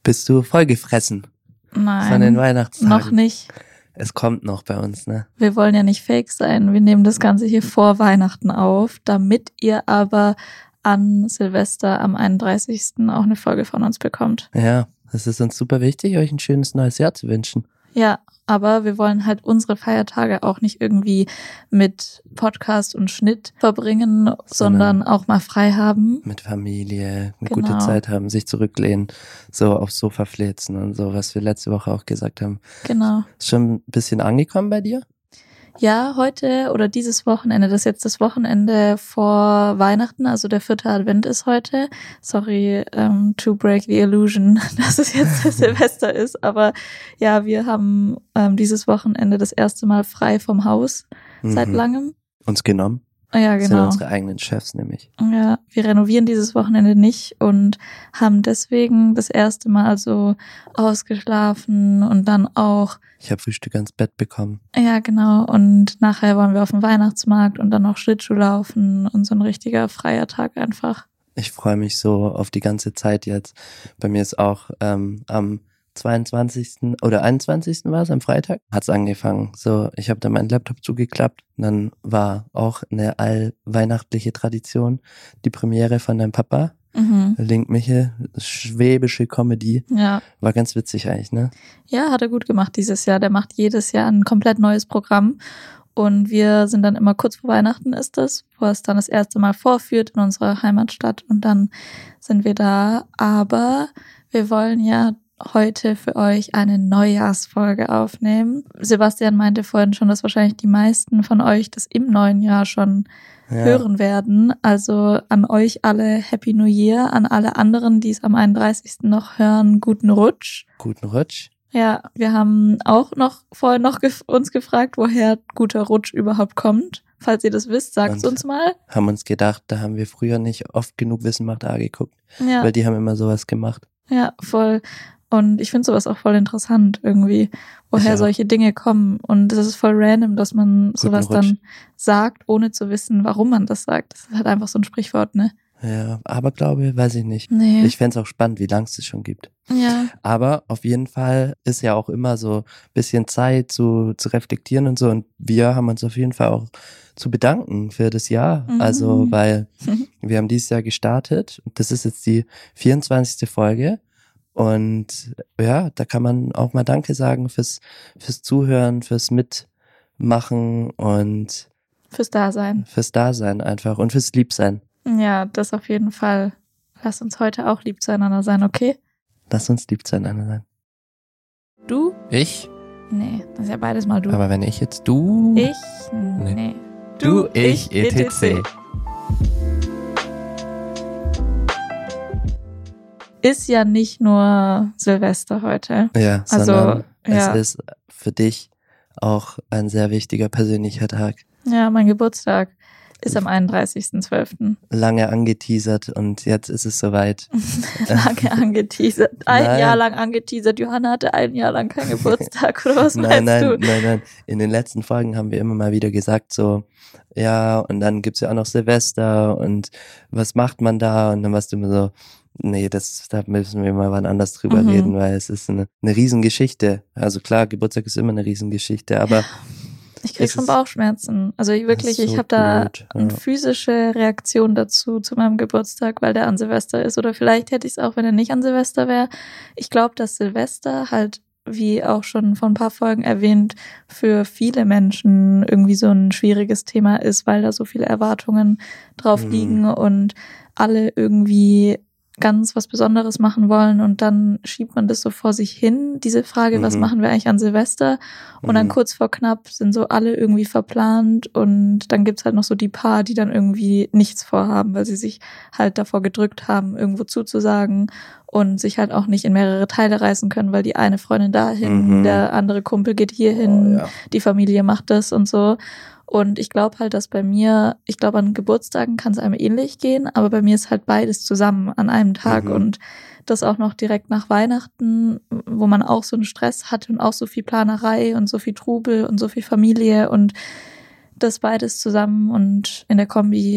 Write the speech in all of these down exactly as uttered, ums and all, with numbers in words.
Bist du vollgefressen Nein, von den Weihnachtstagen? Noch nicht. Es kommt noch bei uns, ne? Wir wollen ja nicht fake sein. Wir nehmen das Ganze hier vor Weihnachten auf, damit ihr aber an Silvester am einunddreißigsten auch eine Folge von uns bekommt. Ja, es ist uns super wichtig, euch ein schönes neues Jahr zu wünschen. Ja, aber wir wollen halt unsere Feiertage auch nicht irgendwie mit Podcast und Schnitt verbringen, sondern, sondern auch mal frei haben. Mit Familie, eine Genau. gute Zeit haben, sich zurücklehnen, so aufs Sofa flitzen und so, was wir letzte Woche auch gesagt haben. Genau. Ist schon ein bisschen angekommen bei dir? Ja, heute oder dieses Wochenende, das ist jetzt das Wochenende vor Weihnachten, also der vierte Advent ist heute. Sorry, um, to break the illusion, dass es jetzt Silvester ist, aber ja, wir haben ähm, dieses Wochenende das erste Mal frei vom Haus mhm. seit langem. Uns genommen. Ja, genau. Das sind unsere eigenen Chefs nämlich. Ja, wir renovieren dieses Wochenende nicht und haben deswegen das erste Mal so ausgeschlafen und dann auch... Ich habe Frühstück ans Bett bekommen. Ja, genau. Und nachher waren wir auf dem Weihnachtsmarkt und dann noch Schlittschuh laufen und so ein richtiger freier Tag einfach. Ich freue mich so auf die ganze Zeit jetzt. Bei mir ist auch ähm, am zweiundzwanzigsten oder einundzwanzigsten war es, am Freitag, hat's angefangen. So, ich habe dann meinen Laptop zugeklappt und dann war auch eine allweihnachtliche Tradition die Premiere von deinem Papa, mhm. Link Michel, schwäbische Comedy. Ja. War ganz witzig eigentlich, ne? Ja, hat er gut gemacht dieses Jahr. Der macht jedes Jahr ein komplett neues Programm. Und wir sind dann immer kurz vor Weihnachten ist das, wo er es dann das erste Mal vorführt in unserer Heimatstadt und dann sind wir da. Aber wir wollen ja heute für euch eine Neujahrsfolge aufnehmen. Sebastian meinte vorhin schon, dass wahrscheinlich die meisten von euch das im neuen Jahr schon ja. hören werden. Also an euch alle Happy New Year, an alle anderen, die es am einunddreißigsten noch hören, guten Rutsch. Guten Rutsch. Ja, wir haben auch noch vorher noch gef- uns gefragt, woher guter Rutsch überhaupt kommt. Falls ihr das wisst, sagt es uns mal. Haben uns gedacht, da haben wir früher nicht oft genug Wissen macht A geguckt, ja. weil die haben immer sowas gemacht. Ja, voll. Und ich finde sowas auch voll interessant irgendwie, woher solche Dinge kommen. Und es ist voll random, dass man Guten sowas Rutsch. Dann sagt, ohne zu wissen, warum man das sagt. Das ist halt einfach so ein Sprichwort, ne? Ja, aber glaube, weiß ich nicht. Nee. Ich fände es auch spannend, wie lang es das schon gibt. Ja. Aber auf jeden Fall ist ja auch immer so ein bisschen Zeit zu, zu reflektieren und so. Und wir haben uns auf jeden Fall auch zu bedanken für das Jahr. Mhm. Also, weil wir haben dieses Jahr gestartet. Das ist jetzt die vierundzwanzigste Folge. Und ja, da kann man auch mal Danke sagen fürs, fürs Zuhören, fürs Mitmachen und fürs Dasein. Fürs Dasein einfach und fürs Liebsein. Ja, das auf jeden Fall. Lass uns heute auch lieb zueinander sein, okay? Lass uns lieb zueinander sein. Du? Ich? Nee, das ist ja beides mal du. Aber wenn ich jetzt du... Ich? Nee. nee. Du, ich, et cetera. Ist ja nicht nur Silvester heute. Ja, also, sondern ja. es ist für dich auch ein sehr wichtiger persönlicher Tag. Ja, mein Geburtstag ist am einunddreißigsten zwölften Lange angeteasert und jetzt ist es soweit. Lange angeteasert. Ein nein. Jahr lang angeteasert. Johanna hatte ein Jahr lang keinen Geburtstag, oder was nein, meinst nein, du? Nein, nein, in den letzten Folgen haben wir immer mal wieder gesagt so, ja, und dann gibt's ja auch noch Silvester und was macht man da? Und dann warst du immer so, nee, das, da müssen wir mal wann anders drüber mhm. reden, weil es ist eine, eine Riesengeschichte. Also klar, Geburtstag ist immer eine Riesengeschichte, aber ich krieg schon Bauchschmerzen. Also ich wirklich, so ich habe da blöd, ja. eine physische Reaktion dazu, zu meinem Geburtstag, weil der an Silvester ist. Oder vielleicht hätte ich es auch, wenn er nicht an Silvester wäre. Ich glaube, dass Silvester halt, wie auch schon vor ein paar Folgen erwähnt, für viele Menschen irgendwie so ein schwieriges Thema ist, weil da so viele Erwartungen drauf mhm. liegen und alle irgendwie ganz was Besonderes machen wollen und dann schiebt man das so vor sich hin, diese Frage, mhm. was machen wir eigentlich an Silvester? Und mhm. dann kurz vor knapp sind so alle irgendwie verplant und dann gibt's halt noch so die paar, die dann irgendwie nichts vorhaben, weil sie sich halt davor gedrückt haben, irgendwo zuzusagen und sich halt auch nicht in mehrere Teile reißen können, weil die eine Freundin dahin, mhm. der andere Kumpel geht hierhin, oh, ja. die Familie macht das und so. Und ich glaube halt, dass bei mir, ich glaube an Geburtstagen kann es einem ähnlich gehen, aber bei mir ist halt beides zusammen an einem Tag mhm. und das auch noch direkt nach Weihnachten, wo man auch so einen Stress hat und auch so viel Planerei und so viel Trubel und so viel Familie und das beides zusammen und in der Kombi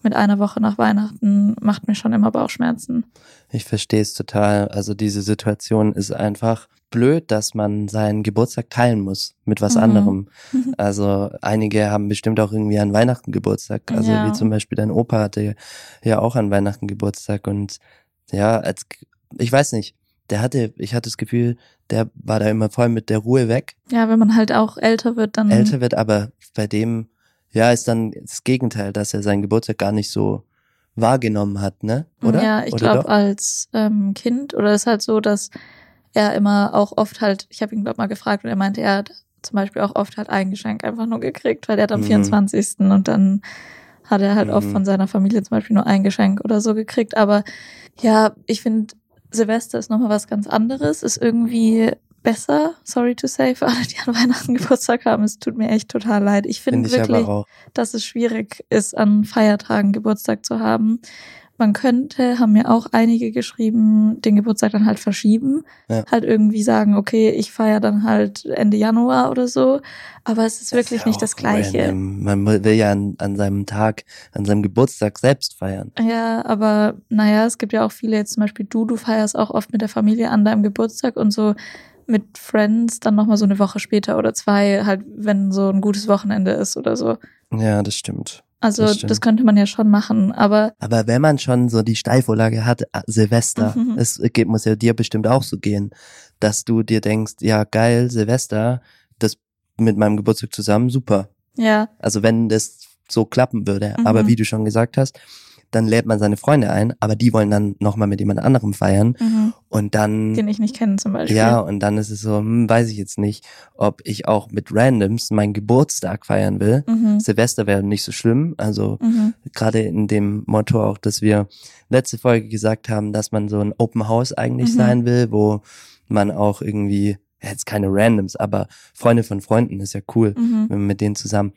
mit einer Woche nach Weihnachten macht mir schon immer Bauchschmerzen. Ich verstehe es total. Also diese Situation ist einfach blöd, dass man seinen Geburtstag teilen muss mit was Mhm. anderem. Also einige haben bestimmt auch irgendwie an Weihnachten Geburtstag. Also Ja. wie zum Beispiel dein Opa hatte ja auch an Weihnachten Geburtstag. Und ja, als ich weiß nicht, der hatte, ich hatte das Gefühl, der war da immer voll mit der Ruhe weg. Ja, wenn man halt auch älter wird, dann... Älter wird, aber bei dem, ja, ist dann das Gegenteil, dass er seinen Geburtstag gar nicht so wahrgenommen hat, ne? Oder? Ja, ich Oder glaube doch? als ähm, Kind, oder ist halt so, dass er immer auch oft halt, ich habe ihn glaube mal gefragt und er meinte, er hat zum Beispiel auch oft halt ein Geschenk einfach nur gekriegt, weil er hat am Mhm. vierundzwanzigsten und dann hat er halt oft Mhm. von seiner Familie zum Beispiel nur ein Geschenk oder so gekriegt. Aber ja, ich finde, Silvester ist nochmal was ganz anderes, ist irgendwie besser, sorry to say, für alle, die an Weihnachten Geburtstag haben. Es tut mir echt total leid. Ich finde Finde ich wirklich, aber auch. dass es schwierig ist, an Feiertagen Geburtstag zu haben. Man könnte, haben mir auch einige geschrieben, den Geburtstag dann halt verschieben. Ja. Halt irgendwie sagen, okay, ich feiere dann halt Ende Januar oder so. Aber es ist wirklich ja nicht auch das Gleiche. random. Man will ja an, an seinem Tag, an seinem Geburtstag selbst feiern. Ja, aber naja, es gibt ja auch viele, jetzt zum Beispiel du, du feierst auch oft mit der Familie an deinem Geburtstag und so mit Friends dann nochmal so eine Woche später oder zwei, halt wenn so ein gutes Wochenende ist oder so. Ja, das stimmt. Also Das das, stimmt. könnte man ja schon machen, aber Aber wenn man schon so die Steilvorlage hat, äh, Silvester, Mhm. es geht, muss ja dir bestimmt auch so gehen, dass du dir denkst, ja geil, Silvester, das mit meinem Geburtstag zusammen, super. ja, Also wenn das so klappen würde. Mhm. Aber wie du schon gesagt hast, dann lädt man seine Freunde ein, aber die wollen dann nochmal mit jemand anderem feiern. mhm. Und dann, den ich nicht kenne zum Beispiel. ja, und dann ist es so, hm, weiß ich jetzt nicht, ob ich auch mit Randoms meinen Geburtstag feiern will. Mhm. Silvester wäre nicht so schlimm. Also Mhm. gerade in dem Motto auch, dass wir letzte Folge gesagt haben, dass man so ein Open House eigentlich Mhm. sein will, wo man auch irgendwie, ja, jetzt keine Randoms, aber Freunde von Freunden ist ja cool, Mhm. wenn man mit denen zusammen.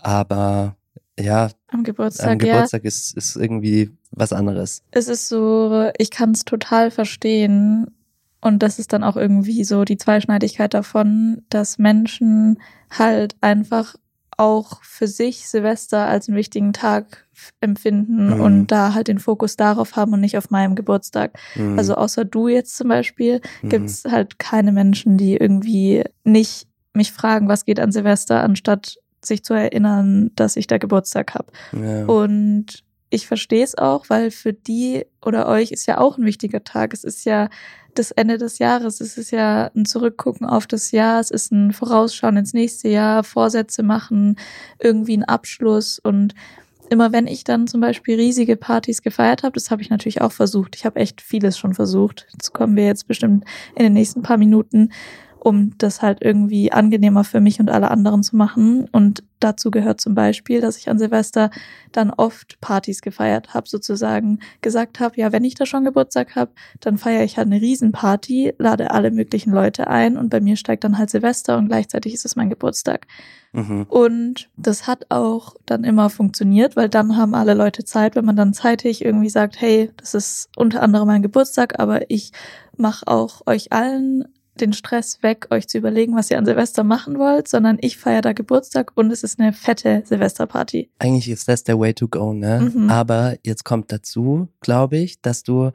Aber ja, Am Geburtstag, am ja. Geburtstag ist, ist irgendwie was anderes. Es ist so, ich kann es total verstehen. Und das ist dann auch irgendwie so die Zweischneidigkeit davon, dass Menschen halt einfach auch für sich Silvester als einen wichtigen Tag f- empfinden Mhm. und da halt den Fokus darauf haben und nicht auf meinem Geburtstag. Mhm. Also außer du jetzt zum Beispiel, Mhm. gibt's halt keine Menschen, die irgendwie nicht mich fragen, was geht an Silvester, anstatt sich zu erinnern, dass ich da Geburtstag habe. Ja. Und ich verstehe es auch, weil für die oder euch ist ja auch ein wichtiger Tag. Es ist ja das Ende des Jahres. Es ist ja ein Zurückgucken auf das Jahr. Es ist ein Vorausschauen ins nächste Jahr, Vorsätze machen, irgendwie ein Abschluss. Und immer wenn ich dann zum Beispiel riesige Partys gefeiert habe, das habe ich natürlich auch versucht. Ich habe echt vieles schon versucht. Dazu kommen wir jetzt bestimmt in den nächsten paar Minuten, um das halt irgendwie angenehmer für mich und alle anderen zu machen. Und dazu gehört zum Beispiel, dass ich an Silvester dann oft Partys gefeiert habe, sozusagen gesagt habe, ja, wenn ich da schon Geburtstag habe, dann feiere ich halt eine Riesenparty, lade alle möglichen Leute ein und bei mir steigt dann halt Silvester und gleichzeitig ist es mein Geburtstag. Mhm. Und das hat auch dann immer funktioniert, weil dann haben alle Leute Zeit, wenn man dann zeitig irgendwie sagt, hey, das ist unter anderem mein Geburtstag, aber ich mache auch euch allen den Stress weg, euch zu überlegen, was ihr an Silvester machen wollt, sondern ich feiere da Geburtstag und es ist eine fette Silvesterparty. Eigentlich ist das der Way to go, ne? Mhm. Aber jetzt kommt dazu, glaube ich, dass du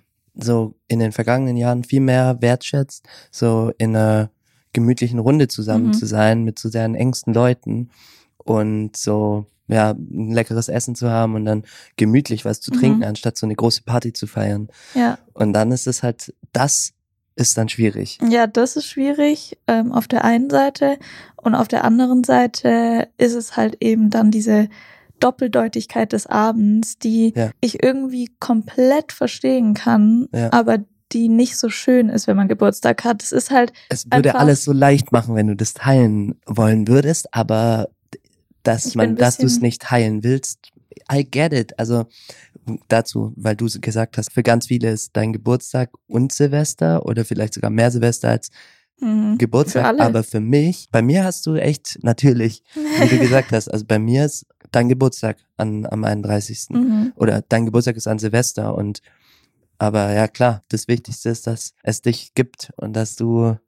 so in den vergangenen Jahren viel mehr wertschätzt, so in einer gemütlichen Runde zusammen Mhm. zu sein mit so deinen engsten Leuten und so, ja, ein leckeres Essen zu haben und dann gemütlich was zu Mhm. trinken, anstatt so eine große Party zu feiern. Ja. Und dann ist es halt, das ist dann schwierig. Ja, das ist schwierig ähm, auf der einen Seite und auf der anderen Seite ist es halt eben dann diese Doppeldeutigkeit des Abends, die Ja. ich irgendwie komplett verstehen kann, Ja. aber die nicht so schön ist, wenn man Geburtstag hat. Es ist halt Es würde einfach- alles so leicht machen, wenn du das teilen wollen würdest, aber dass Ich bin ein man, dass du es bisschen- nicht teilen willst, I get it. Also dazu, weil du gesagt hast, für ganz viele ist dein Geburtstag und Silvester oder vielleicht sogar mehr Silvester als mhm, Geburtstag, für alle. aber für mich, bei mir hast du echt natürlich, wie du gesagt hast, also bei mir ist dein Geburtstag an, am einunddreißigsten Mhm. oder dein Geburtstag ist an Silvester und aber ja klar, das Wichtigste ist, dass es dich gibt und dass du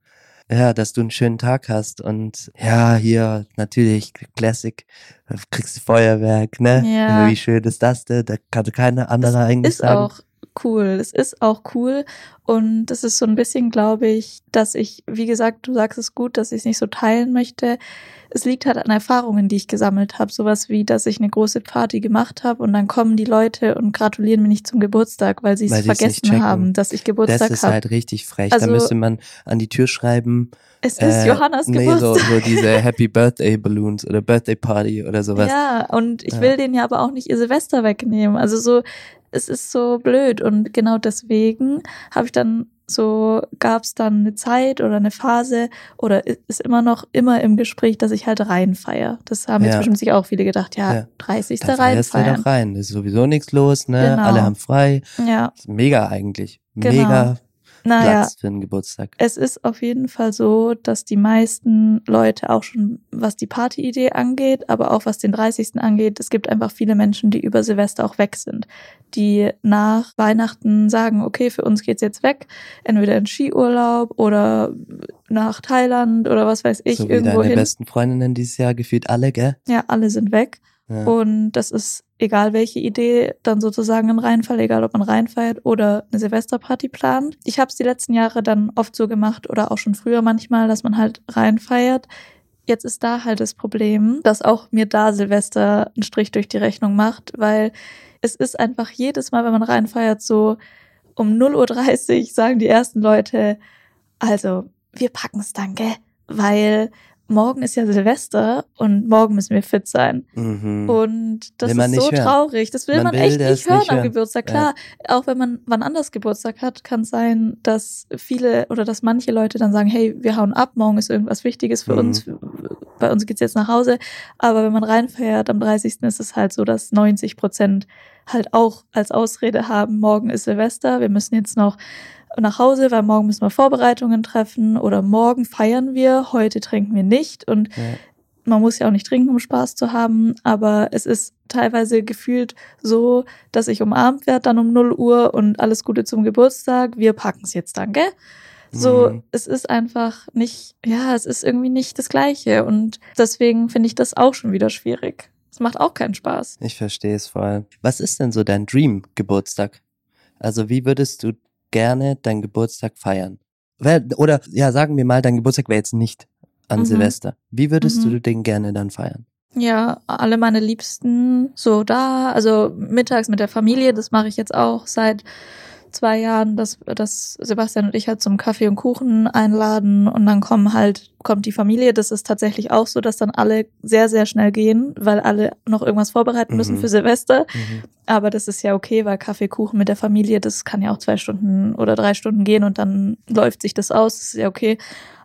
ja, dass du einen schönen Tag hast und ja, hier natürlich Classic, kriegst du Feuerwerk, ne? Ja. Wie schön ist das denn? Da kann keiner andere eigentlich ist sagen. Auch cool. Es ist auch cool und das ist so ein bisschen, glaube ich, dass ich, wie gesagt, du sagst es gut, dass ich es nicht so teilen möchte. Es liegt halt an Erfahrungen, die ich gesammelt habe. Sowas wie, dass ich eine große Party gemacht habe und dann kommen die Leute und gratulieren mir nicht zum Geburtstag, weil sie es vergessen haben, dass ich Geburtstag habe. Das ist hab. halt richtig frech. Also, da müsste man an die Tür schreiben. Es ist äh, Johannas nee, Geburtstag. So, so diese Happy Birthday Balloons oder Birthday Party oder sowas. Ja, und ich ja. will denen ja aber auch nicht ihr Silvester wegnehmen. Also so, es ist so blöd und genau deswegen habe ich dann so, gab es dann eine Zeit oder eine Phase oder ist immer noch immer im Gespräch, dass ich halt reinfeier. Das haben Ja. jetzt bestimmt sich auch viele gedacht, ja, ja. dreißigsten Dann feierst du reinfeiern. doch rein, ist sowieso nichts los, ne? Genau. Alle haben frei. Ja. Mega eigentlich. Genau. Mega naja, Platz für einen Geburtstag. Es ist auf jeden Fall so, dass die meisten Leute auch schon, was die Partyidee angeht, aber auch was den dreißigsten angeht, es gibt einfach viele Menschen, die über Silvester auch weg sind, die nach Weihnachten sagen, okay, für uns geht's jetzt weg, entweder in Skiurlaub oder nach Thailand oder was weiß ich, so wie irgendwo deine hin. besten Freundinnen dieses Jahr gefühlt alle, gell? Ja, alle sind weg. Ja. Und das ist egal, welche Idee dann sozusagen ein Reinfall, egal ob man reinfeiert oder eine Silvesterparty plant. Ich habe es die letzten Jahre dann oft so gemacht oder auch schon früher manchmal, dass man halt reinfeiert. Jetzt ist da halt das Problem, dass auch mir da Silvester einen Strich durch die Rechnung macht, weil es ist einfach jedes Mal, wenn man reinfeiert, so um null Uhr dreißig sagen die ersten Leute, also wir packen's dann, gell? Weil morgen ist ja Silvester und morgen müssen wir fit sein. Mhm. Und das Will man ist so nicht hören. traurig. Das will man, Man will echt das nicht hören nicht am hören. Geburtstag. Klar, auch wenn man wann anders Geburtstag hat, kann es sein, dass viele oder dass manche Leute dann sagen, hey, wir hauen ab, morgen ist irgendwas Wichtiges für Mhm. uns. Bei uns geht's jetzt nach Hause. Aber wenn man reinfeiert am dreißigsten ist es halt so, dass neunzig Prozent halt auch als Ausrede haben, morgen ist Silvester, wir müssen jetzt noch nach Hause, weil morgen müssen wir Vorbereitungen treffen oder morgen feiern wir, heute trinken wir nicht und Ja. man muss ja auch nicht trinken, um Spaß zu haben, aber es ist teilweise gefühlt so, dass ich umarmt werde dann um null Uhr und alles Gute zum Geburtstag, wir packen es jetzt dann, gell? So, Mhm. es ist einfach nicht, ja, es ist irgendwie nicht das Gleiche und deswegen finde ich das auch schon wieder schwierig. Es macht auch keinen Spaß. Ich verstehe es voll. Was ist denn so dein Dream-Geburtstag? Also wie würdest du gerne deinen Geburtstag feiern? Oder ja, sagen wir mal, dein Geburtstag wäre jetzt nicht an Mhm. Silvester. Wie würdest Mhm. du den gerne dann feiern? Ja, alle meine Liebsten so da, also mittags mit der Familie, das mache ich jetzt auch seit zwei Jahren, dass, dass Sebastian und ich halt zum Kaffee und Kuchen einladen und dann kommen halt, kommt die Familie. Das ist tatsächlich auch so, dass dann alle sehr, sehr schnell gehen, weil alle noch irgendwas vorbereiten müssen Mhm. für Silvester. Mhm. Aber das ist ja okay, weil Kaffee, Kuchen mit der Familie, das kann ja auch zwei Stunden oder drei Stunden gehen und dann läuft sich das aus, das ist ja okay.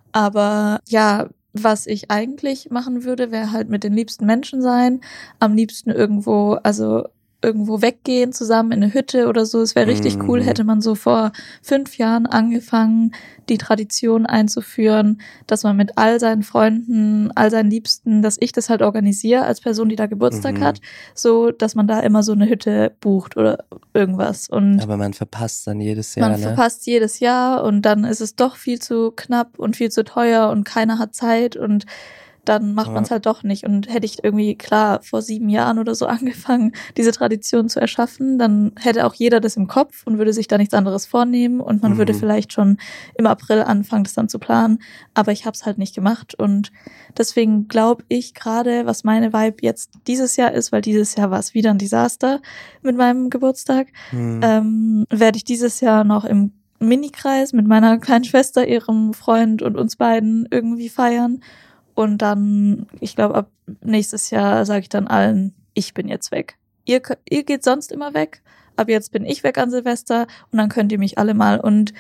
Aber ja, was ich eigentlich machen würde, wäre halt mit den liebsten Menschen sein, am liebsten irgendwo, also irgendwo weggehen zusammen in eine Hütte oder so. Es wäre richtig Mhm. cool, hätte man so vor fünf Jahren angefangen, die Tradition einzuführen, dass man mit all seinen Freunden, all seinen Liebsten, dass ich das halt organisiere als Person, die da Geburtstag Mhm. hat, so, dass man da immer so eine Hütte bucht oder irgendwas. Und Aber man verpasst dann jedes Jahr, man ne? verpasst jedes Jahr und dann ist es doch viel zu knapp und viel zu teuer und keiner hat Zeit und dann macht Ja. man es halt doch nicht. Und hätte ich irgendwie, klar, vor sieben Jahren oder so angefangen, diese Tradition zu erschaffen, dann hätte auch jeder das im Kopf und würde sich da nichts anderes vornehmen und man Mhm. würde vielleicht schon im April anfangen, das dann zu planen. Aber ich habe es halt nicht gemacht und deswegen glaube ich gerade, was meine Vibe jetzt dieses Jahr ist, weil dieses Jahr war es wieder ein Desaster mit meinem Geburtstag, Mhm. ähm, werde ich dieses Jahr noch im Minikreis mit meiner kleinen Schwester, ihrem Freund und uns beiden irgendwie feiern. Und dann, ich glaube, ab nächstes Jahr sage ich dann allen, ich bin jetzt weg. Ihr, kö- ihr geht sonst immer weg, ab jetzt bin ich weg an Silvester und dann könnt ihr mich alle mal. Und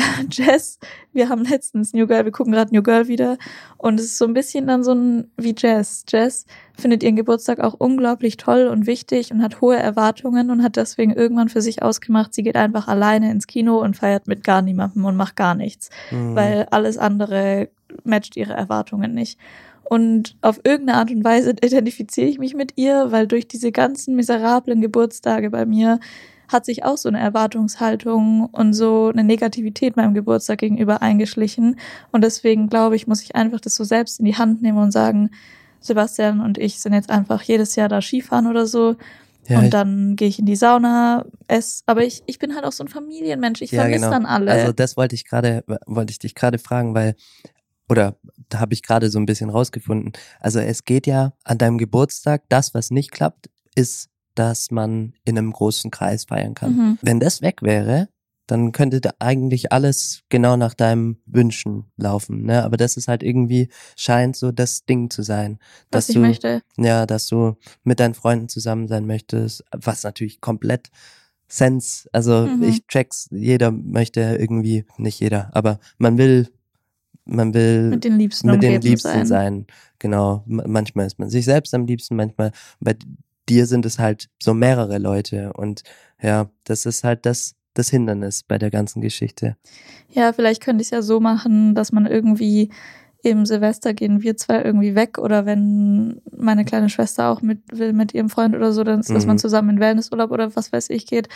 Jess, wir haben letztens New Girl, wir gucken gerade New Girl wieder und es ist so ein bisschen dann so ein wie Jess. Jess findet ihren Geburtstag auch unglaublich toll und wichtig und hat hohe Erwartungen und hat deswegen irgendwann für sich ausgemacht, sie geht einfach alleine ins Kino und feiert mit gar niemandem und macht gar nichts, Mhm. weil alles andere matcht ihre Erwartungen nicht. Und auf irgendeine Art und Weise identifiziere ich mich mit ihr, weil durch diese ganzen miserablen Geburtstage bei mir hat sich auch so eine Erwartungshaltung und so eine Negativität meinem Geburtstag gegenüber eingeschlichen. Und deswegen, glaube ich, muss ich einfach das so selbst in die Hand nehmen und sagen, Sebastian und ich sind jetzt einfach jedes Jahr da Skifahren oder so. Ja, und dann gehe ich in die Sauna, esse. Aber ich, ich bin halt auch so ein Familienmensch. Ich ja, vermisse genau. dann alle. Also das wollte ich gerade, wollte ich dich gerade fragen, weil, oder da habe ich gerade so ein bisschen rausgefunden. Also es geht ja an deinem Geburtstag, das, was nicht klappt, ist, dass man in einem großen Kreis feiern kann. Mhm. Wenn das weg wäre, dann könnte da eigentlich alles genau nach deinem Wünschen laufen, ne? Aber das ist halt irgendwie, scheint so das Ding zu sein. Was dass ich du, möchte. Ja, dass du mit deinen Freunden zusammen sein möchtest, was natürlich komplett Sense, also mhm. ich check's, jeder möchte irgendwie, nicht jeder, aber man will, man will mit den Liebsten, mit den Liebsten sein. sein. Genau, manchmal ist man sich selbst am liebsten, manchmal bei dir sind es halt so mehrere Leute und ja, das ist halt das das Hindernis bei der ganzen Geschichte. Ja, vielleicht könnte ich es ja so machen, dass man irgendwie im Silvester gehen wir zwei irgendwie weg oder wenn meine kleine Schwester auch mit will mit ihrem Freund oder so, dann ist, mhm. dass man zusammen in Wellnessurlaub oder was weiß ich geht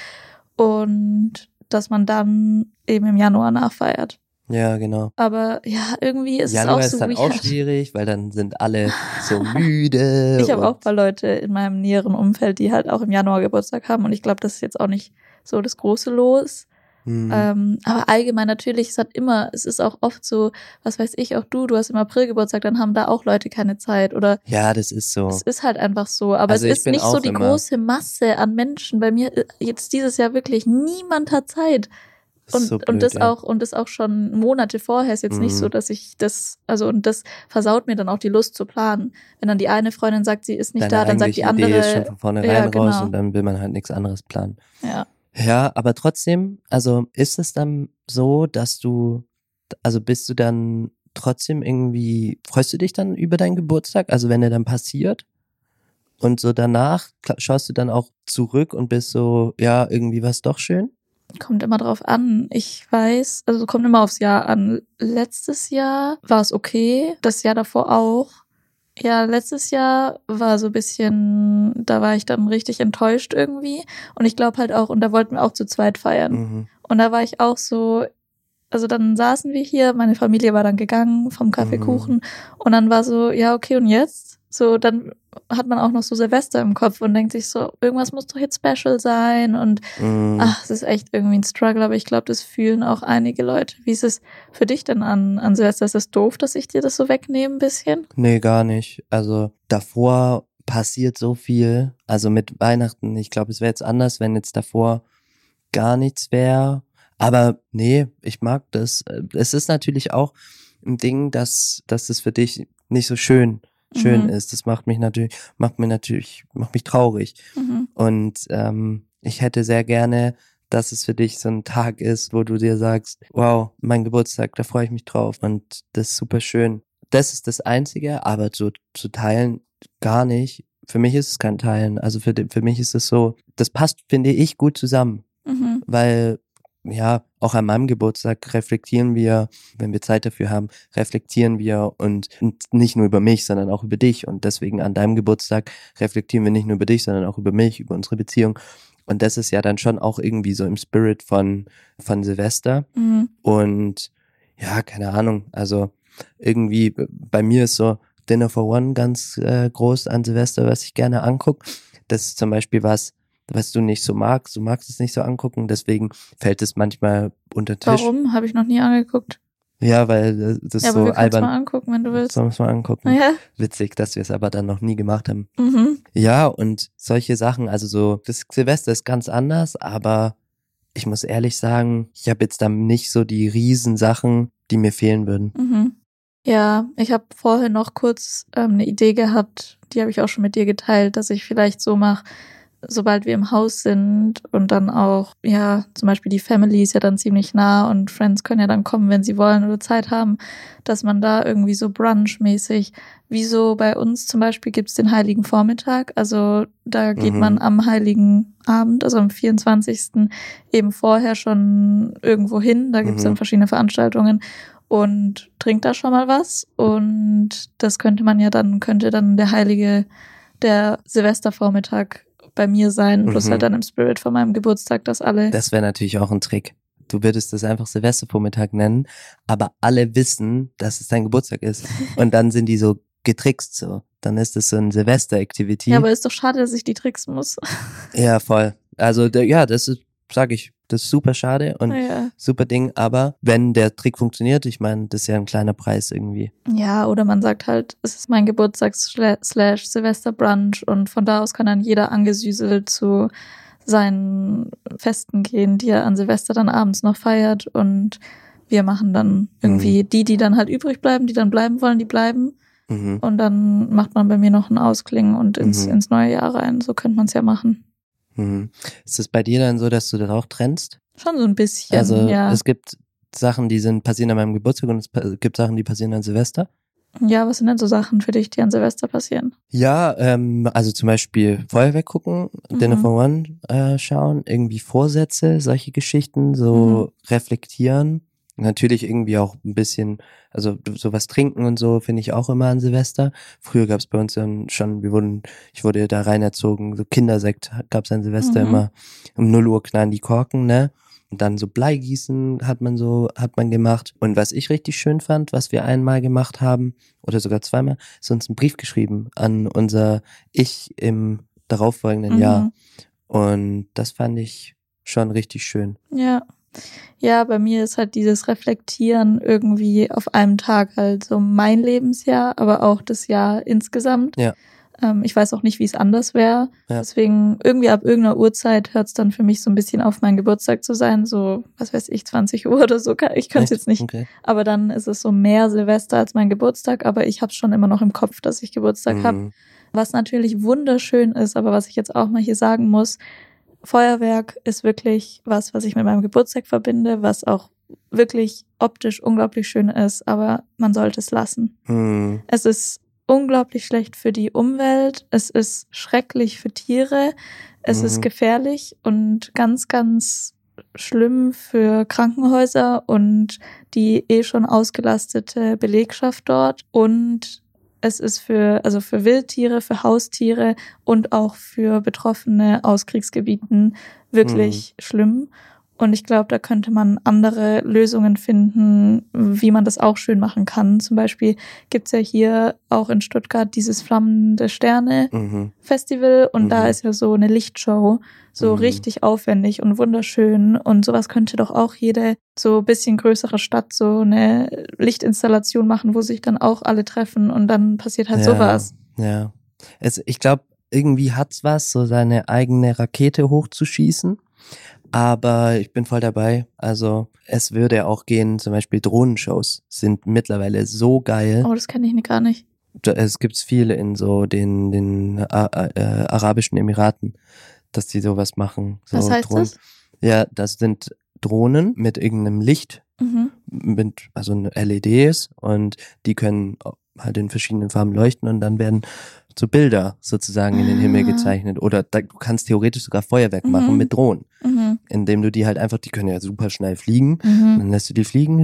und dass man dann eben im Januar nachfeiert. Ja, genau. Aber ja, irgendwie ist Januar es auch so ist dann weird. Auch schwierig, weil dann sind alle so müde. Ich habe auch ein paar Leute in meinem näheren Umfeld, die halt auch im Januar Geburtstag haben und ich glaube, das ist jetzt auch nicht so das große Los. Mhm. Ähm, aber allgemein natürlich, es hat immer, es ist auch oft so, was weiß ich, auch du, du hast im April Geburtstag, dann haben da auch Leute keine Zeit oder. Ja, das ist so. Es ist halt einfach so, aber also es ist nicht so die große Masse an Menschen. Bei mir jetzt dieses Jahr wirklich, niemand hat Zeit. Und, so blöd, und das ja. auch, und das auch schon Monate vorher ist jetzt mhm. nicht so, dass ich das, also, und das versaut mir dann auch die Lust zu planen. Wenn dann die eine Freundin sagt, sie ist nicht Deine da, dann sagt die andere. Idee ist schon von vornherein ja, raus genau. und dann will man halt nichts anderes planen. Ja. Ja, aber trotzdem, also ist es dann so, dass du, also bist du dann trotzdem irgendwie, freust du dich dann über deinen Geburtstag? Also wenn er dann passiert und so danach schaust du dann auch zurück und bist so, ja, irgendwie war es doch schön? Kommt immer drauf an. Ich weiß, also kommt immer aufs Jahr an. Letztes Jahr war es okay, das Jahr davor auch. Ja, letztes Jahr war so ein bisschen, da war ich dann richtig enttäuscht irgendwie. Und ich glaube halt auch, und da wollten wir auch zu zweit feiern. Mhm. Und da war ich auch so, also dann saßen wir hier, meine Familie war dann gegangen vom Kaffeekuchen. Mhm. Und dann war so, ja, okay, und jetzt? So, dann hat man auch noch so Silvester im Kopf und denkt sich so, irgendwas muss doch jetzt special sein. Und mhm. ach, es ist echt irgendwie ein Struggle, aber ich glaube, das fühlen auch einige Leute. Wie ist es für dich denn an, an Silvester? Ist es doof, dass ich dir das so wegnehme ein bisschen? Nee, gar nicht. Also davor passiert so viel. Also mit Weihnachten, ich glaube, es wäre jetzt anders, wenn jetzt davor gar nichts wäre. Aber nee, ich mag das. Es ist natürlich auch ein Ding, dass, dass es für dich nicht so schön schön mhm. ist. Das macht mich natürlich, macht mir natürlich, macht mich traurig. Mhm. Und ähm, ich hätte sehr gerne, dass es für dich so ein Tag ist, wo du dir sagst, wow, mein Geburtstag, da freue ich mich drauf und das ist super schön. Das ist das Einzige, aber zu, zu teilen gar nicht. Für mich ist es kein Teilen. Also für, für mich ist es so, das passt, finde ich, gut zusammen. Mhm. Weil ja, auch an meinem Geburtstag reflektieren wir, wenn wir Zeit dafür haben, reflektieren wir und nicht nur über mich, sondern auch über dich. Und deswegen an deinem Geburtstag reflektieren wir nicht nur über dich, sondern auch über mich, über unsere Beziehung. Und das ist ja dann schon auch irgendwie so im Spirit von, von Silvester. Mhm. Und ja, keine Ahnung, also irgendwie bei mir ist so Dinner for One ganz äh, groß an Silvester, was ich gerne angucke. Das ist zum Beispiel was, was du nicht so magst, du magst es nicht so angucken, deswegen fällt es manchmal unter den Tisch. Warum? Habe ich noch nie angeguckt. Ja, weil das ja, so aber wir albern. mal angucken, wenn du willst. Sollen wir es mal angucken? Ja. Witzig, dass wir es aber dann noch nie gemacht haben. Mhm. Ja, und solche Sachen, also so, das Silvester ist ganz anders, aber ich muss ehrlich sagen, ich habe jetzt dann nicht so die Riesensachen, die mir fehlen würden. Mhm. Ja, ich habe vorher noch kurz ähm, eine Idee gehabt, die habe ich auch schon mit dir geteilt, dass ich vielleicht so mache, sobald wir im Haus sind und dann auch, ja, zum Beispiel die Family ist ja dann ziemlich nah und Friends können ja dann kommen, wenn sie wollen oder Zeit haben, dass man da irgendwie so brunchmäßig, wie so bei uns zum Beispiel gibt's den Heiligen Vormittag, also da geht mhm. man am Heiligen Abend, also am vierundzwanzigsten eben vorher schon irgendwo hin, da gibt's mhm. dann verschiedene Veranstaltungen und trinkt da schon mal was und das könnte man ja dann, könnte dann der Heilige, der Silvestervormittag bei mir sein, Mhm. plus halt dann im Spirit von meinem Geburtstag, dass alle... Das wäre natürlich auch ein Trick. Du würdest das einfach Silvestervormittag nennen, aber alle wissen, dass es dein Geburtstag ist. Und dann sind die so getrickst so. Dann ist das so ein Silvester-Activity. Ja, aber ist doch schade, dass ich die tricksen muss. Ja, voll. Also der, ja, das ist, sag ich, das ist super schade und Ja. super Ding. Aber wenn der Trick funktioniert, ich meine, das ist ja ein kleiner Preis irgendwie. Ja, oder man sagt halt, es ist mein Geburtstag slash Silvesterbrunch und von da aus kann dann jeder angesüßelt zu seinen Festen gehen, die er an Silvester dann abends noch feiert und wir machen dann irgendwie Mhm. die, die dann halt übrig bleiben, die dann bleiben wollen, die bleiben Mhm. und dann macht man bei mir noch ein Ausklingen und ins, Mhm. ins neue Jahr rein. So könnte man es ja machen. Mhm. Ist es bei dir dann so, dass du das auch trennst? Schon so ein bisschen, Also ja. es gibt Sachen, die sind passieren an meinem Geburtstag und es pa- gibt Sachen, die passieren an Silvester. Ja, was sind denn so Sachen für dich, die an Silvester passieren? Ja, ähm, also zum Beispiel Feuerwerk gucken, Mhm. Dinner for One äh, schauen, irgendwie Vorsätze, solche Geschichten, so reflektieren. Natürlich irgendwie auch ein bisschen, also sowas trinken und so finde ich auch immer an Silvester. Früher gab es bei uns dann schon, wir wurden, ich wurde da reinerzogen, so Kindersekt gab es an Silvester Mhm. immer. Um null Uhr knallen die Korken, ne? Und dann so Bleigießen hat man so, hat man gemacht. Und was ich richtig schön fand, was wir einmal gemacht haben, oder sogar zweimal, ist uns einen Brief geschrieben an unser Ich im darauffolgenden Mhm. Jahr. Und das fand ich schon richtig schön. Ja. Ja, bei mir ist halt dieses Reflektieren irgendwie auf einem Tag halt so mein Lebensjahr, aber auch das Jahr insgesamt. Ja. Ähm, ich weiß auch nicht, wie es anders wäre. Ja. Deswegen irgendwie ab irgendeiner Uhrzeit hört es dann für mich so ein bisschen auf, mein Geburtstag zu sein. So, was weiß ich, zwanzig Uhr oder so. Ich könnte es Echt? jetzt nicht. Okay. Aber dann ist es so mehr Silvester als mein Geburtstag. Aber ich habe schon immer noch im Kopf, dass ich Geburtstag habe. Mhm. Was natürlich wunderschön ist, aber was ich jetzt auch mal hier sagen muss, Feuerwerk ist wirklich was, was ich mit meinem Geburtstag verbinde, was auch wirklich optisch unglaublich schön ist, aber man sollte es lassen. Mhm. Es ist unglaublich schlecht für die Umwelt, es ist schrecklich für Tiere, es Mhm. ist gefährlich und ganz, ganz schlimm für Krankenhäuser und die eh schon ausgelastete Belegschaft dort und es ist für, also für Wildtiere, für Haustiere und auch für Betroffene aus Kriegsgebieten wirklich Mhm. schlimm. Und ich glaube, da könnte man andere Lösungen finden, wie man das auch schön machen kann. Zum Beispiel gibt's ja hier auch in Stuttgart dieses Flammende Sterne Mhm. Festival und Mhm. da ist ja so eine Lichtshow, so Mhm. richtig aufwendig und wunderschön und sowas könnte doch auch jede so bisschen größere Stadt so eine Lichtinstallation machen, wo sich dann auch alle treffen und dann passiert halt Ja. sowas. Ja. Es, ich glaube, irgendwie hat's was, so seine eigene Rakete hochzuschießen. Aber ich bin voll dabei. Also es würde auch gehen, zum Beispiel Drohnenshows sind mittlerweile so geil. Oh, das kenne ich gar nicht. Da- Es gibt's viele in so den, den äh, äh, Arabischen Emiraten, dass die sowas machen. So Was heißt das? Ja, das sind Drohnen mit irgendeinem Licht, Mhm. mit, also L E Ds und die können halt in verschiedenen Farben leuchten und dann werden so Bilder sozusagen in den Himmel Ah. gezeichnet. Oder da, du kannst theoretisch sogar Feuerwerk Mhm. machen mit Drohnen, Mhm. indem du die halt einfach, die können ja super schnell fliegen, Mhm. dann lässt du die fliegen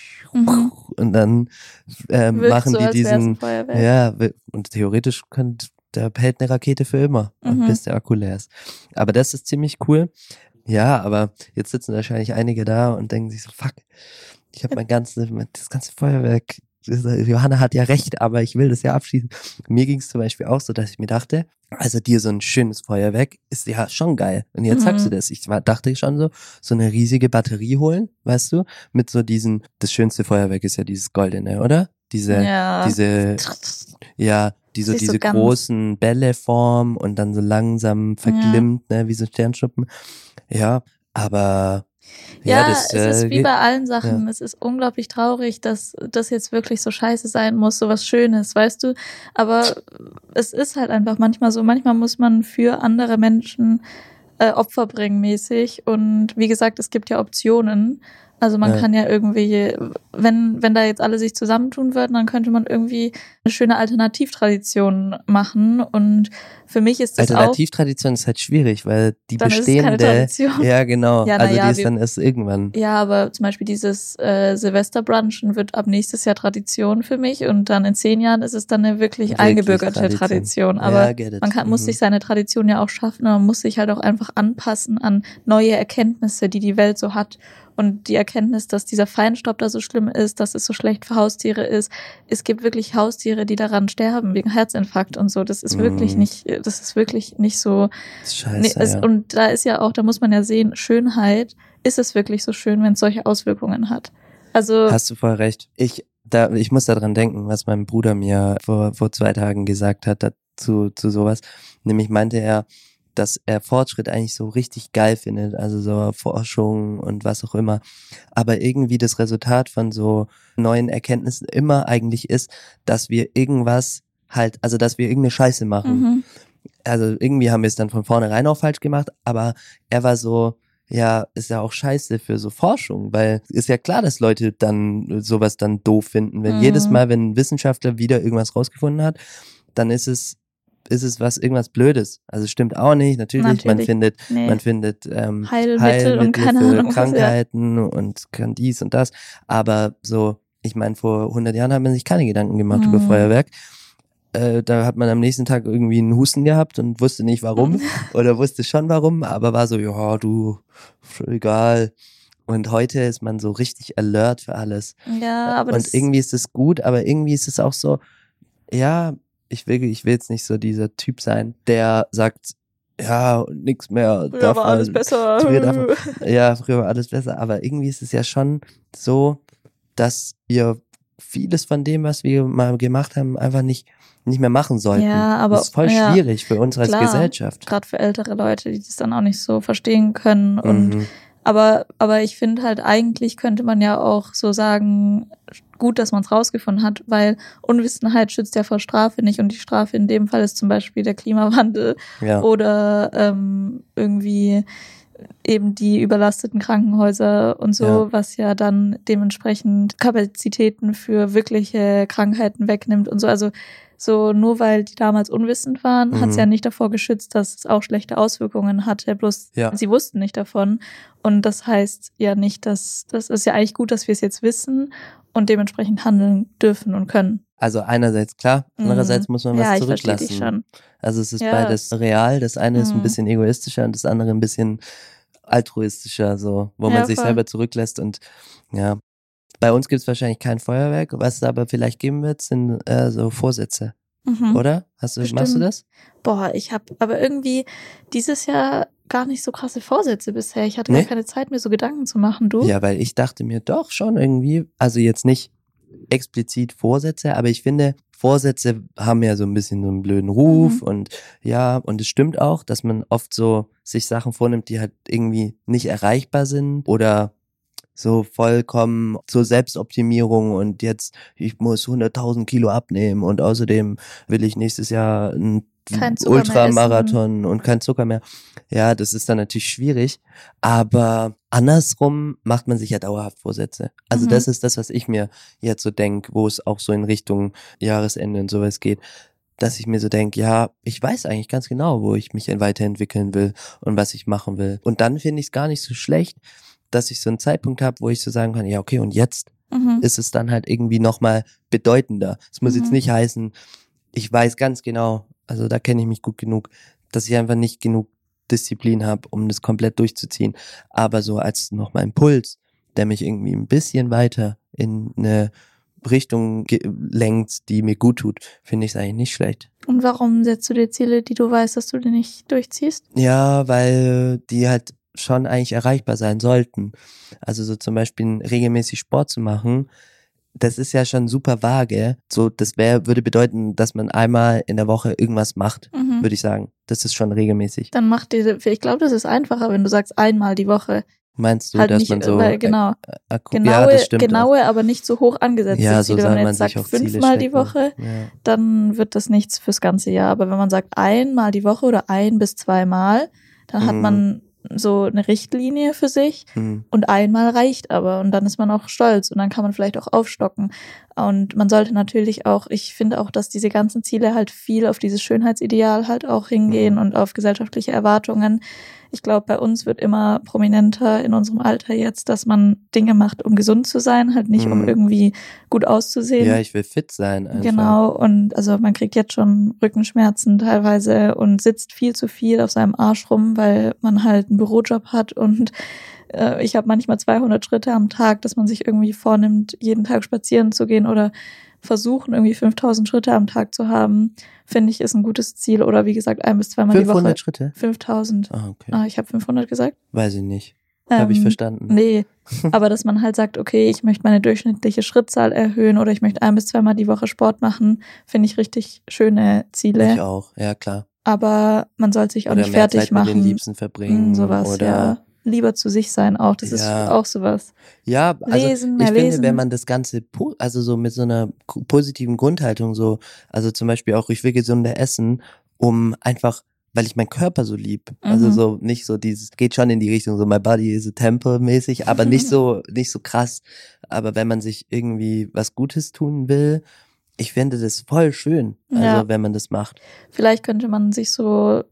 Mhm. und dann ähm, Wirkt machen so, die als wär's ein diesen, Feuerwerk. ja, wi- und theoretisch könnte, der hält eine Rakete für immer, Mhm. bis der Akku leer ist. Aber das ist ziemlich cool. Ja, aber jetzt sitzen wahrscheinlich einige da und denken sich so, fuck, ich habe mein ganzes, das ganze Feuerwerk, Johanna hat ja recht, aber ich will das ja abschließen. Mir ging es zum Beispiel auch so, dass ich mir dachte, also dir so ein schönes Feuerwerk ist ja schon geil. Und jetzt Mhm. sagst du das. Ich war, dachte schon so, so eine riesige Batterie holen, weißt du, mit so diesen, das schönste Feuerwerk ist ja dieses goldene, oder? Diese, Ja. diese, ja, die so Sich so diese ganz- großen Bälle formen und dann so langsam verglimmt, ne, wie so Sternschuppen. Ja, aber Ja, ja, das es ist äh, wie geht- bei allen Sachen. ja. Es ist unglaublich traurig, dass das jetzt wirklich so scheiße sein muss, so was Schönes, weißt du? Aber es ist halt einfach manchmal so. Manchmal muss man für andere Menschen äh, Opfer bringen mäßig. Und wie gesagt, es gibt ja Optionen. Also man Ja. kann ja irgendwie, wenn wenn da jetzt alle sich zusammentun würden, dann könnte man irgendwie eine schöne Alternativtradition machen. Und für mich ist das auch, Alternativtradition ist halt schwierig, weil die dann ist es keine bestehende, Tradition. ja genau, Ja, na also ja, die ist wir- dann erst irgendwann. Ja, aber zum Beispiel dieses äh, Silvesterbrunchen wird ab nächstes Jahr Tradition für mich und dann in zehn Jahren ist es dann eine wirklich, Wirklich eingebürgerte Tradition. Tradition. Ja, Aber get it. man kann, muss Mhm. sich seine Tradition ja auch schaffen und man muss sich halt auch einfach anpassen an neue Erkenntnisse, die die Welt so hat. Und die Erkenntnis, dass dieser Feinstaub da so schlimm ist, dass es so schlecht für Haustiere ist. Es gibt wirklich Haustiere, die daran sterben wegen Herzinfarkt und so. Das ist wirklich Mhm. nicht, das ist wirklich nicht so. Das ist scheiße, Nee, es, ja. Und da ist ja auch, da muss man ja sehen, Schönheit, ist es wirklich so schön, wenn es solche Auswirkungen hat? Also, Hast du voll recht. Ich, da, ich muss daran denken, was mein Bruder mir vor, vor zwei Tagen gesagt hat dazu, zu sowas. Nämlich meinte er, dass er Fortschritt eigentlich so richtig geil findet, also so Forschung und was auch immer. Aber irgendwie das Resultat von so neuen Erkenntnissen immer eigentlich ist, dass wir irgendwas halt, also dass wir irgendeine Scheiße machen. mhm. Also irgendwie haben wir es dann von vornherein auch falsch gemacht, aber er war so, ja, ist ja auch scheiße für so Forschung, weil ist ja klar, dass Leute dann sowas dann doof finden. Wenn Mhm. jedes Mal, wenn ein Wissenschaftler wieder irgendwas rausgefunden hat, dann ist es ist es was irgendwas Blödes. Also stimmt auch nicht, natürlich, man Natürlich. findet Nee. man findet ähm, Heilmittel und keine für Ahnung was, ja. Krankheiten und kann dies und das, aber so, ich meine, vor hundert Jahren hat man sich keine Gedanken gemacht über Mhm. Feuerwerk. Äh, da hat man am nächsten Tag irgendwie einen Husten gehabt und wusste nicht warum oder wusste schon warum, aber war so, ja, du, egal. Und heute ist man so richtig alert für alles. Ja, aber und das, irgendwie ist es gut, aber irgendwie ist es auch so, ja, ich will, ich will jetzt nicht so dieser Typ sein, der sagt, ja, nix mehr. früher darf war man- alles besser. Früher darf man, ja, früher war alles besser, aber irgendwie ist es ja schon so, dass wir vieles von dem, was wir mal gemacht haben, einfach nicht, nicht mehr machen sollten. Ja, aber- das ist voll ja, schwierig für uns als klar. Gesellschaft. Gerade für ältere Leute, die das dann auch nicht so verstehen können. Und Mhm. aber, aber ich finde halt, eigentlich könnte man ja auch so sagen, gut, dass man es rausgefunden hat, weil Unwissenheit schützt ja vor Strafe nicht und die Strafe in dem Fall ist zum Beispiel der Klimawandel Ja. oder ähm, irgendwie eben die überlasteten Krankenhäuser und so, Ja. was ja dann dementsprechend Kapazitäten für wirkliche Krankheiten wegnimmt und so. Also so nur weil die damals unwissend waren, Mhm. hat es ja nicht davor geschützt, dass es auch schlechte Auswirkungen hatte. Bloß Ja. sie wussten nicht davon. Und das heißt ja nicht, dass das ist ja eigentlich gut, dass wir es jetzt wissen und dementsprechend handeln dürfen und können. Also einerseits klar, andererseits muss man ja, was ich verstehe zurücklassen. dich schon. Also es ist Ja. beides real. Das eine ist ein Mhm. bisschen egoistischer und das andere ein bisschen altruistischer, so, wo Ja, man sich voll. selber zurücklässt. Und ja, bei uns gibt es wahrscheinlich kein Feuerwerk. Was es aber vielleicht geben wird, sind äh, so Vorsätze, Mhm. oder? Hast du, machst du Bestimmt. das? Boah, ich habe aber irgendwie dieses Jahr gar nicht so krasse Vorsätze bisher. Ich hatte Nee? gar keine Zeit, mir so Gedanken zu machen, du? Ja, weil ich dachte mir doch schon irgendwie, also jetzt nicht explizit Vorsätze, aber ich finde, Vorsätze haben ja so ein bisschen so einen blöden Ruf Mhm. und ja, und es stimmt auch, dass man oft so sich Sachen vornimmt, die halt irgendwie nicht erreichbar sind oder so vollkommen zur Selbstoptimierung und jetzt, ich muss hunderttausend Kilo abnehmen und außerdem will ich nächstes Jahr ein Kein Zucker mehr Ultramarathon und kein Zucker mehr. Ja, das ist dann natürlich schwierig, aber andersrum macht man sich ja dauerhaft Vorsätze. Also Mhm. das ist das, was ich mir jetzt so denke, wo es auch so in Richtung Jahresende und sowas geht, dass ich mir so denke, ja, ich weiß eigentlich ganz genau, wo ich mich weiterentwickeln will und was ich machen will. Und dann finde ich es gar nicht so schlecht, dass ich so einen Zeitpunkt habe, wo ich so sagen kann, ja, okay, und jetzt Mhm. ist es dann halt irgendwie nochmal bedeutender. Es muss Mhm. jetzt nicht heißen, ich weiß ganz genau, also da kenne ich mich gut genug, dass ich einfach nicht genug Disziplin habe, um das komplett durchzuziehen. Aber so als nochmal Impuls, der mich irgendwie ein bisschen weiter in eine Richtung ge- lenkt, die mir gut tut, finde ich es eigentlich nicht schlecht. Und warum setzt du dir Ziele, die du weißt, dass du die nicht durchziehst? Ja, weil die halt schon eigentlich erreichbar sein sollten. Also so zum Beispiel regelmäßig Sport zu machen, das ist ja schon super vage. So, das wäre, würde bedeuten, dass man einmal in der Woche irgendwas macht, Mhm. würde ich sagen. Das ist schon regelmäßig. Dann macht diese, ich glaube, das ist einfacher, wenn du sagst einmal die Woche. Meinst du, halt dass nicht, man so weil, genau, äh, akku- genaue, ja, das stimmt auch. genaue, aber nicht so hoch angesetzte Ja, so Ziele. Wenn soll man man jetzt sich sagt, auch Ziele fünfmal die stecken. Woche, Ja. dann wird das nichts fürs ganze Jahr. Aber wenn man sagt einmal die Woche oder ein bis zweimal, dann hat Mhm. man so eine Richtlinie für sich Mhm. und einmal reicht aber und dann ist man auch stolz und dann kann man vielleicht auch aufstocken. Und man sollte natürlich auch, ich finde auch, dass diese ganzen Ziele halt viel auf dieses Schönheitsideal halt auch hingehen Mhm. und auf gesellschaftliche Erwartungen. Ich glaube, bei uns wird immer prominenter in unserem Alter jetzt, dass man Dinge macht, um gesund zu sein, halt nicht, um Mhm. irgendwie gut auszusehen. Ja, ich will fit sein einfach. Genau, und also man kriegt jetzt schon Rückenschmerzen teilweise und sitzt viel zu viel auf seinem Arsch rum, weil man halt einen Bürojob hat und äh, ich habe manchmal zweihundert Schritte am Tag, dass man sich irgendwie vornimmt, jeden Tag spazieren zu gehen oder versuchen, irgendwie fünftausend Schritte am Tag zu haben, finde ich, ist ein gutes Ziel. Oder wie gesagt, ein bis zweimal die Woche. fünfhundert Schritte? fünftausend. Ah, okay. Ah, ich habe fünfhundert gesagt. Weiß ich nicht. Habe ich Ähm, verstanden. Nee, aber dass man halt sagt, okay, ich möchte meine durchschnittliche Schrittzahl erhöhen oder ich möchte ein bis zweimal die Woche Sport machen, finde ich richtig schöne Ziele. Ich auch, ja klar. Aber man soll sich auch Oder nicht mehr fertig Zeit mit den machen. Liebsten verbringen. Mm, sowas, oder ja. Lieber zu sich sein auch, das Ja. ist auch sowas. Ja, also Lesen, ich mehr finde, lesen. wenn man das Ganze, po- also so mit so einer k- positiven Grundhaltung so, also zum Beispiel auch, ich will gesunder essen, um einfach, weil ich meinen Körper so lieb. Also Mhm. so nicht so dieses, geht schon in die Richtung so my body is a temple mäßig, aber nicht so, nicht so krass. Aber wenn man sich irgendwie was Gutes tun will, ich finde das voll schön, also Ja. wenn man das macht. Vielleicht könnte man sich so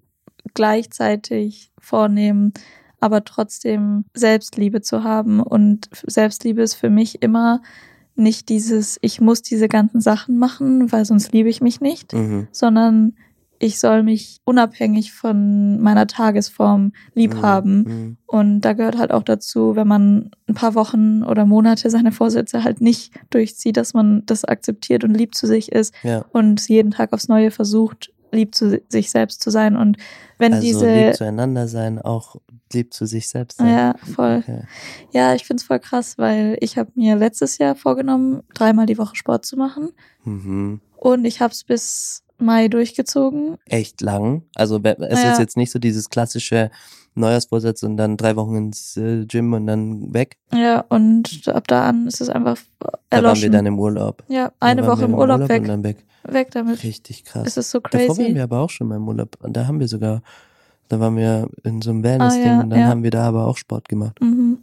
gleichzeitig vornehmen, aber trotzdem Selbstliebe zu haben. Und Selbstliebe ist für mich immer nicht dieses, ich muss diese ganzen Sachen machen, weil sonst liebe ich mich nicht, Mhm. sondern ich soll mich unabhängig von meiner Tagesform lieb Mhm. haben. Mhm. Und da gehört halt auch dazu, wenn man ein paar Wochen oder Monate seine Vorsätze halt nicht durchzieht, dass man das akzeptiert und lieb zu sich ist Ja. und jeden Tag aufs Neue versucht, lieb zu sich selbst zu sein. Und wenn Also diese, lieb zueinander sein, auch lieb zu sich selbst sein. ja, voll. Okay. Ja, ich find's voll krass, weil ich habe mir letztes Jahr vorgenommen, dreimal die Woche Sport zu machen. Mhm. Und ich habe es bis Mai durchgezogen. Echt lang. Also we- es Ja. ist jetzt nicht so dieses klassische Neujahrsvorsatz und dann drei Wochen ins äh, Gym und dann weg. Ja, und ab da an ist es einfach Da waren erloschen. wir dann im Urlaub. Ja, Da eine waren Woche wir im Urlaub und weg. dann weg. Weg damit. Richtig krass. Es ist so Davor waren crazy. wir aber auch schon mal im Urlaub. Und da haben wir sogar, da waren wir in so einem Wellness-Ding Ah, ja, und dann ja. haben wir da aber auch Sport gemacht. Mhm.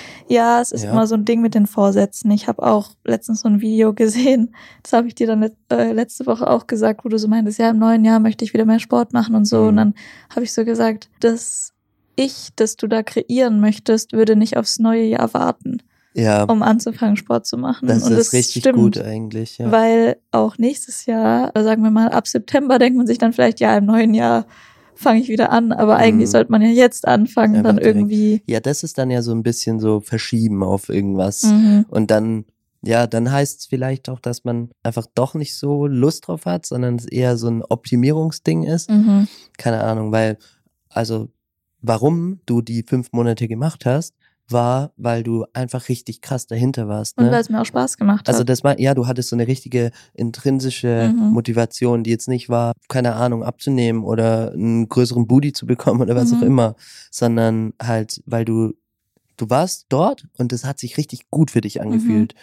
Ja, es ist Ja. immer so ein Ding mit den Vorsätzen. Ich habe auch letztens so ein Video gesehen, das habe ich dir dann let äh, letzte Woche auch gesagt, wo du so meintest, ja, im neuen Jahr möchte ich wieder mehr Sport machen und so. Mhm. Und dann habe ich so gesagt, das Ich, das du da kreieren möchtest, würde nicht aufs neue Jahr warten, Ja, um anzufangen, Sport zu machen. das und ist das richtig stimmt. gut eigentlich. Ja. Weil auch nächstes Jahr, oder sagen wir mal ab September, denkt man sich dann vielleicht, ja, im neuen Jahr fange ich wieder an. Aber eigentlich Mhm. sollte man ja jetzt anfangen, Einfach dann direkt. irgendwie. ja, das ist dann ja so ein bisschen so verschieben auf irgendwas. Mhm. Und dann, ja, dann heißt es vielleicht auch, dass man einfach doch nicht so Lust drauf hat, sondern es eher so ein Optimierungsding ist. Mhm. Keine Ahnung, weil, also, warum du die fünf Monate gemacht hast, war, weil du einfach richtig krass dahinter warst. Und Ne? weil es mir auch Spaß gemacht Also hat. das war, ja, du hattest so eine richtige intrinsische Mhm. Motivation, die jetzt nicht war, keine Ahnung, abzunehmen oder einen größeren Booty zu bekommen oder was Mhm. auch immer, sondern halt, weil du, du warst dort und es hat sich richtig gut für dich angefühlt.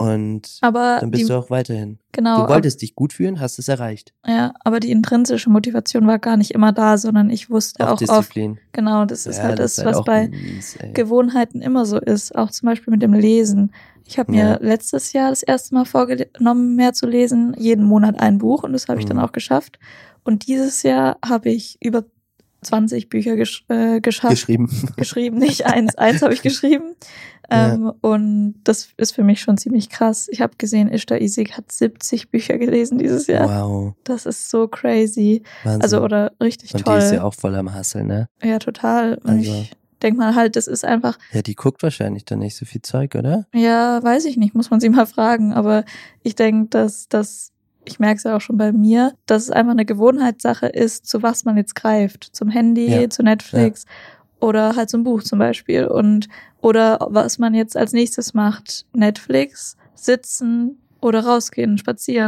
Und Aber dann bist die, du auch weiterhin. genau, Du ab, wolltest dich gut fühlen, hast es erreicht. ja, aber die intrinsische Motivation war gar nicht immer da, sondern ich wusste Auch auch oft, Disziplin. genau, das ist Ja, halt das das, ist halt was auch bei mies, ey. Gewohnheiten immer so ist. Auch zum Beispiel mit dem Lesen. Ich habe mir Ja. letztes Jahr das erste Mal vorgenommen, mehr zu lesen, jeden Monat ein Buch und das habe ich dann Mhm. auch geschafft. Und dieses Jahr habe ich über zwanzig Bücher gesch äh, geschafft. Geschrieben. geschrieben, nicht eins. Eins habe ich geschrieben. Ja. Ähm, und das ist für mich schon ziemlich krass. Ich habe gesehen, Ishtar Isik hat siebzig Bücher gelesen dieses Jahr. Wow. Das ist so crazy. Wahnsinn. Also, oder richtig und toll. die ist ja auch voll am Hustle, ne? Ja, total. Und Also- ich denke mal halt, das ist einfach, Ja, die guckt wahrscheinlich dann nicht so viel Zeug, oder? ja, weiß ich nicht, muss man sie mal fragen. Aber ich denke, dass das, ich merke es ja auch schon bei mir, dass es einfach eine Gewohnheitssache ist, zu was man jetzt greift. Zum Handy, Ja. zu Netflix oder halt zum Buch zum Beispiel. Und oder was man jetzt als nächstes macht. Netflix, sitzen oder rausgehen, spazieren.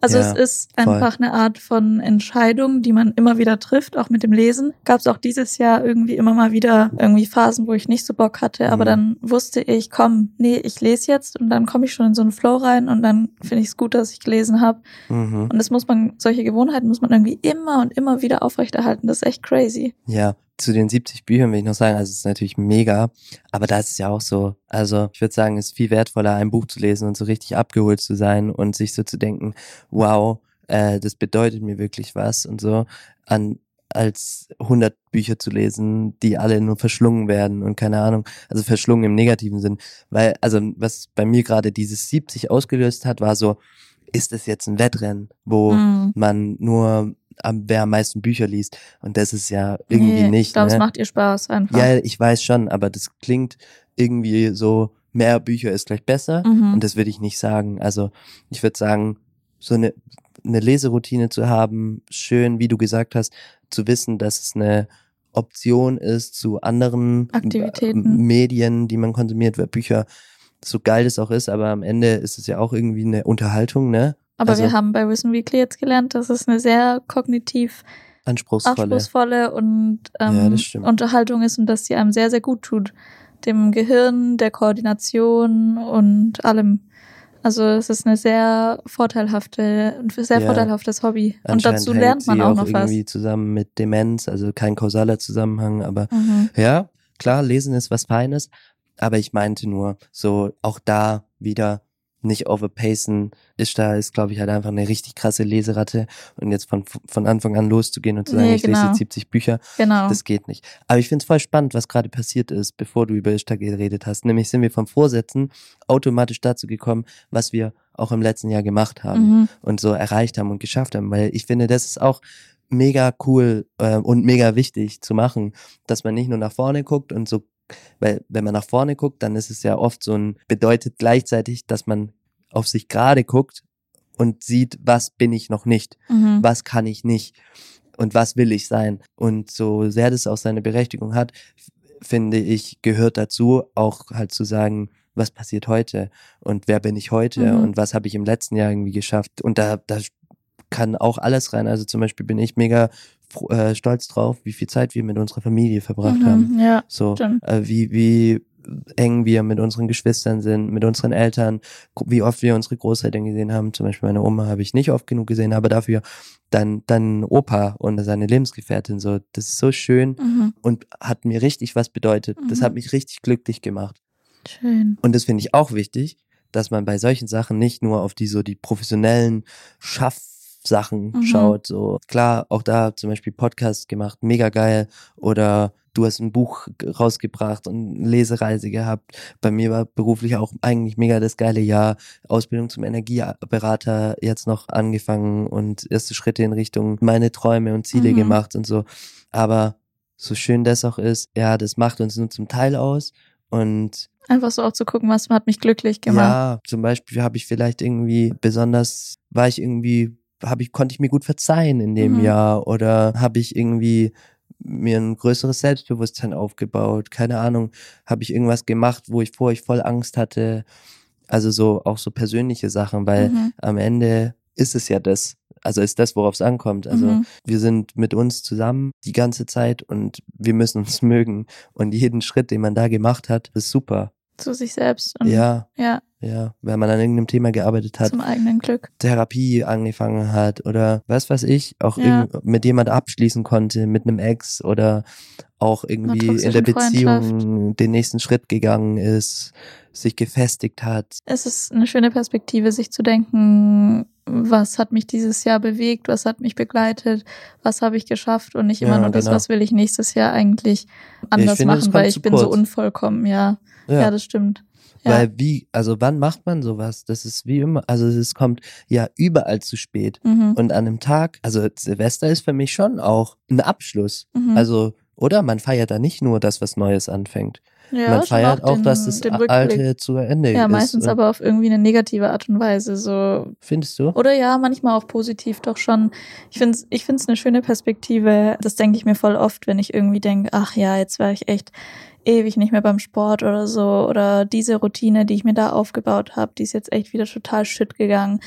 Also Ja, es ist voll. einfach eine Art von Entscheidung, die man immer wieder trifft, auch mit dem Lesen. Gab es auch dieses Jahr irgendwie immer mal wieder irgendwie Phasen, wo ich nicht so Bock hatte, aber Mhm. dann wusste ich, komm, nee, ich lese jetzt und dann komme ich schon in so einen Flow rein und dann finde ich es gut, dass ich gelesen habe. Mhm. Und das muss man, solche Gewohnheiten muss man irgendwie immer und immer wieder aufrechterhalten. Das ist echt crazy. Ja, zu den siebzig Büchern will ich noch sagen, also es ist natürlich mega, aber da ist es ja auch so, also ich würde sagen, es ist viel wertvoller, ein Buch zu lesen und so richtig abgeholt zu sein und sich so zu denken, wow, äh, das bedeutet mir wirklich was und so, an als hundert Bücher zu lesen, die alle nur verschlungen werden und keine Ahnung, also verschlungen im negativen Sinn, weil, also was bei mir gerade dieses siebzig ausgelöst hat, war so, ist es jetzt ein Wettrennen, wo Mm. man nur am, wer am meisten Bücher liest. Und das ist ja irgendwie Nee, nicht. ich glaube, ne? es macht ihr Spaß einfach. Ja, ich weiß schon, aber das klingt irgendwie so, mehr Bücher ist gleich besser. Mhm. Und das würde ich nicht sagen. Also ich würde sagen, so eine, eine Leseroutine zu haben, schön, wie du gesagt hast, zu wissen, dass es eine Option ist zu anderen Aktivitäten. Medien, die man konsumiert, weil Bücher, so geil das auch ist, aber am Ende ist es ja auch irgendwie eine Unterhaltung, ne? Aber Also wir haben bei Wissen Weekly jetzt gelernt, dass es eine sehr kognitiv anspruchsvolle. anspruchsvolle und ähm, Ja, das stimmt. Unterhaltung ist und dass sie einem sehr, sehr gut tut. Dem Gehirn, der Koordination und allem. Also es ist eine sehr vorteilhafte, ein sehr Ja. vorteilhaftes Hobby. Und Anscheinend dazu hängt lernt man sie auch noch was. irgendwie zusammen mit Demenz, also kein kausaler Zusammenhang, aber Mhm. ja, klar, Lesen ist was Feines, aber ich meinte nur, so auch da wieder nicht overpacen, ist da, ist glaube ich halt einfach eine richtig krasse Leseratte und jetzt von von Anfang an loszugehen und zu sagen, Nee, ich lese genau. jetzt siebzig Bücher, Genau. das geht nicht. Aber ich finde es voll spannend, was gerade passiert ist, bevor du über Ishtar geredet hast, nämlich sind wir vom Vorsätzen automatisch dazu gekommen, was wir auch im letzten Jahr gemacht haben Mhm. und so erreicht haben und geschafft haben, weil ich finde, das ist auch mega cool äh, und mega wichtig zu machen, dass man nicht nur nach vorne guckt und so, weil wenn man nach vorne guckt, dann ist es ja oft so ein, bedeutet gleichzeitig, dass man auf sich gerade guckt und sieht, was bin ich noch nicht, Mhm. was kann ich nicht und was will ich sein. Und so sehr das auch seine Berechtigung hat, f- finde ich, gehört dazu auch halt zu sagen, was passiert heute und wer bin ich heute Mhm. und was habe ich im letzten Jahr irgendwie geschafft. Und da, da kann auch alles rein. Also zum Beispiel bin ich mega fro- äh, stolz drauf, wie viel Zeit wir mit unserer Familie verbracht Mhm. haben. Ja, So, stimmt. äh, wie, wie eng wir mit unseren Geschwistern sind, mit unseren Eltern, gu- wie oft wir unsere Großeltern gesehen haben. Zum Beispiel meine Oma habe ich nicht oft genug gesehen, aber dafür dann, dann Opa und seine Lebensgefährtin. So, das ist so schön Mhm. und hat mir richtig was bedeutet. Das Mhm. hat mich richtig glücklich gemacht. Schön. Und das finde ich auch wichtig, dass man bei solchen Sachen nicht nur auf die so die professionellen Schaffsachen Mhm. schaut. So klar, auch da zum Beispiel Podcast gemacht, mega geil. Oder du hast ein Buch g- rausgebracht und eine Lesereise gehabt. Bei mir war beruflich auch eigentlich mega das geile Jahr. Ausbildung zum Energieberater jetzt noch angefangen und erste Schritte in Richtung meine Träume und Ziele Mhm. gemacht und so. Aber so schön das auch ist, ja, das macht uns nur zum Teil aus. Und Einfach so auch zu gucken, was hat mich glücklich gemacht. ja, zum Beispiel habe ich vielleicht irgendwie besonders, war ich irgendwie, habe ich, konnte ich mir gut verzeihen in dem Mhm. Jahr oder habe ich irgendwie mir ein größeres Selbstbewusstsein aufgebaut, keine Ahnung, habe ich irgendwas gemacht, wo ich vorher ich voll Angst hatte, also so auch so persönliche Sachen, weil Mhm. am Ende ist es ja das, also ist das, worauf es ankommt. Also Mhm. wir sind mit uns zusammen die ganze Zeit und wir müssen uns mögen und jeden Schritt, den man da gemacht hat, ist super. Zu sich selbst und Ja, ja, ja, wenn man an irgendeinem Thema gearbeitet hat, zum eigenen Glück. Therapie angefangen hat oder was weiß ich, auch Ja. irgend, mit jemand abschließen konnte, mit einem Ex oder auch irgendwie in der toxischen Freundschaft. Beziehung den nächsten Schritt gegangen ist, sich gefestigt hat. Es ist eine schöne Perspektive, sich zu denken, was hat mich dieses Jahr bewegt, was hat mich begleitet, was habe ich geschafft und nicht immer Ja, nur das, genau. was will ich nächstes Jahr eigentlich anders finde, das machen, kommt weil zu ich bin so kurz. unvollkommen, ja. Ja, Ja, das stimmt. Ja. weil wie, also wann macht man sowas? Das ist wie immer, also es kommt ja überall zu spät. Mhm. Und an einem Tag, also Silvester ist für mich schon auch ein Abschluss. Mhm. Also, oder? Man feiert da nicht nur, dass was Neues anfängt. Ja, Man schon feiert auch, den, dass das den Rückblick. Alte zu Ende Ja, ist. meistens Und aber auf irgendwie eine negative Art und Weise, so. findest du? Oder ja, manchmal auch positiv, doch schon. Ich finde es ich find's eine schöne Perspektive. Das denke ich mir voll oft, wenn ich irgendwie denke, ach ja, jetzt war ich echt ewig nicht mehr beim Sport oder so. Oder diese Routine, die ich mir da aufgebaut habe, die ist jetzt echt wieder total shit gegangen.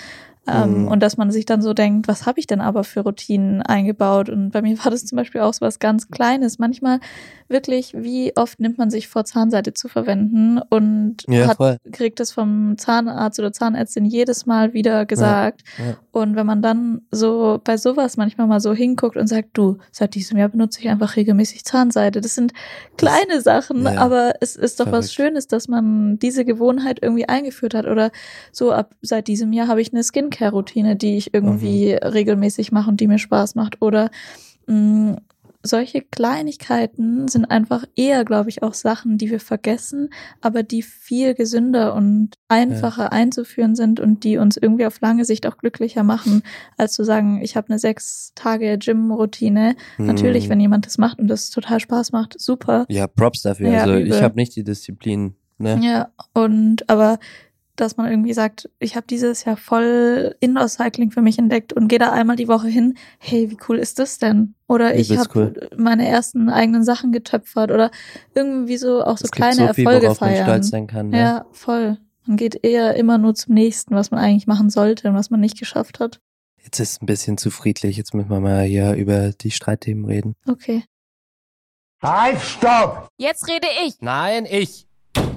Ähm, Mhm. Und dass man sich dann so denkt, was habe ich denn aber für Routinen eingebaut? Und bei mir war das zum Beispiel auch so was ganz Kleines. Manchmal wirklich, wie oft nimmt man sich vor, Zahnseide zu verwenden und Ja, hat, voll. kriegt es vom Zahnarzt oder Zahnärztin jedes Mal wieder gesagt. Ja. Und wenn man dann so bei sowas manchmal mal so hinguckt und sagt, du, seit diesem Jahr benutze ich einfach regelmäßig Zahnseide. Das sind kleine Sachen, ja, aber es ist doch was verrückt. Schönes, dass man diese Gewohnheit irgendwie eingeführt hat. Oder so ab seit diesem Jahr habe ich eine Skincare-Routine, die ich irgendwie Mhm. regelmäßig mache und die mir Spaß macht. Oder mh, solche Kleinigkeiten sind einfach eher, glaube ich, auch Sachen, die wir vergessen, aber die viel gesünder und einfacher Ja. einzuführen sind und die uns irgendwie auf lange Sicht auch glücklicher machen, als zu sagen, ich habe eine sechs Tage Gym-Routine. Mhm. Natürlich, wenn jemand das macht und das total Spaß macht, super. Ja, Props dafür. Ja, also übel. ich habe nicht die Disziplin. Ne? Ja, und aber dass man irgendwie sagt, ich habe dieses Jahr voll Indoor-Cycling für mich entdeckt und gehe da einmal die Woche hin. Hey, wie cool ist das denn? Oder ich Übelst habe cool. meine ersten eigenen Sachen getöpfert oder irgendwie so auch so Es gibt kleine so viel, Erfolge worauf man feiern. stolz sein kann. Ne? Ja, voll. Man geht eher immer nur zum nächsten, was man eigentlich machen sollte und was man nicht geschafft hat. Jetzt ist es ein bisschen zu friedlich. Jetzt müssen wir mal hier über die Streitthemen reden. Okay. Halt, stopp! Jetzt rede ich. Nein, ich.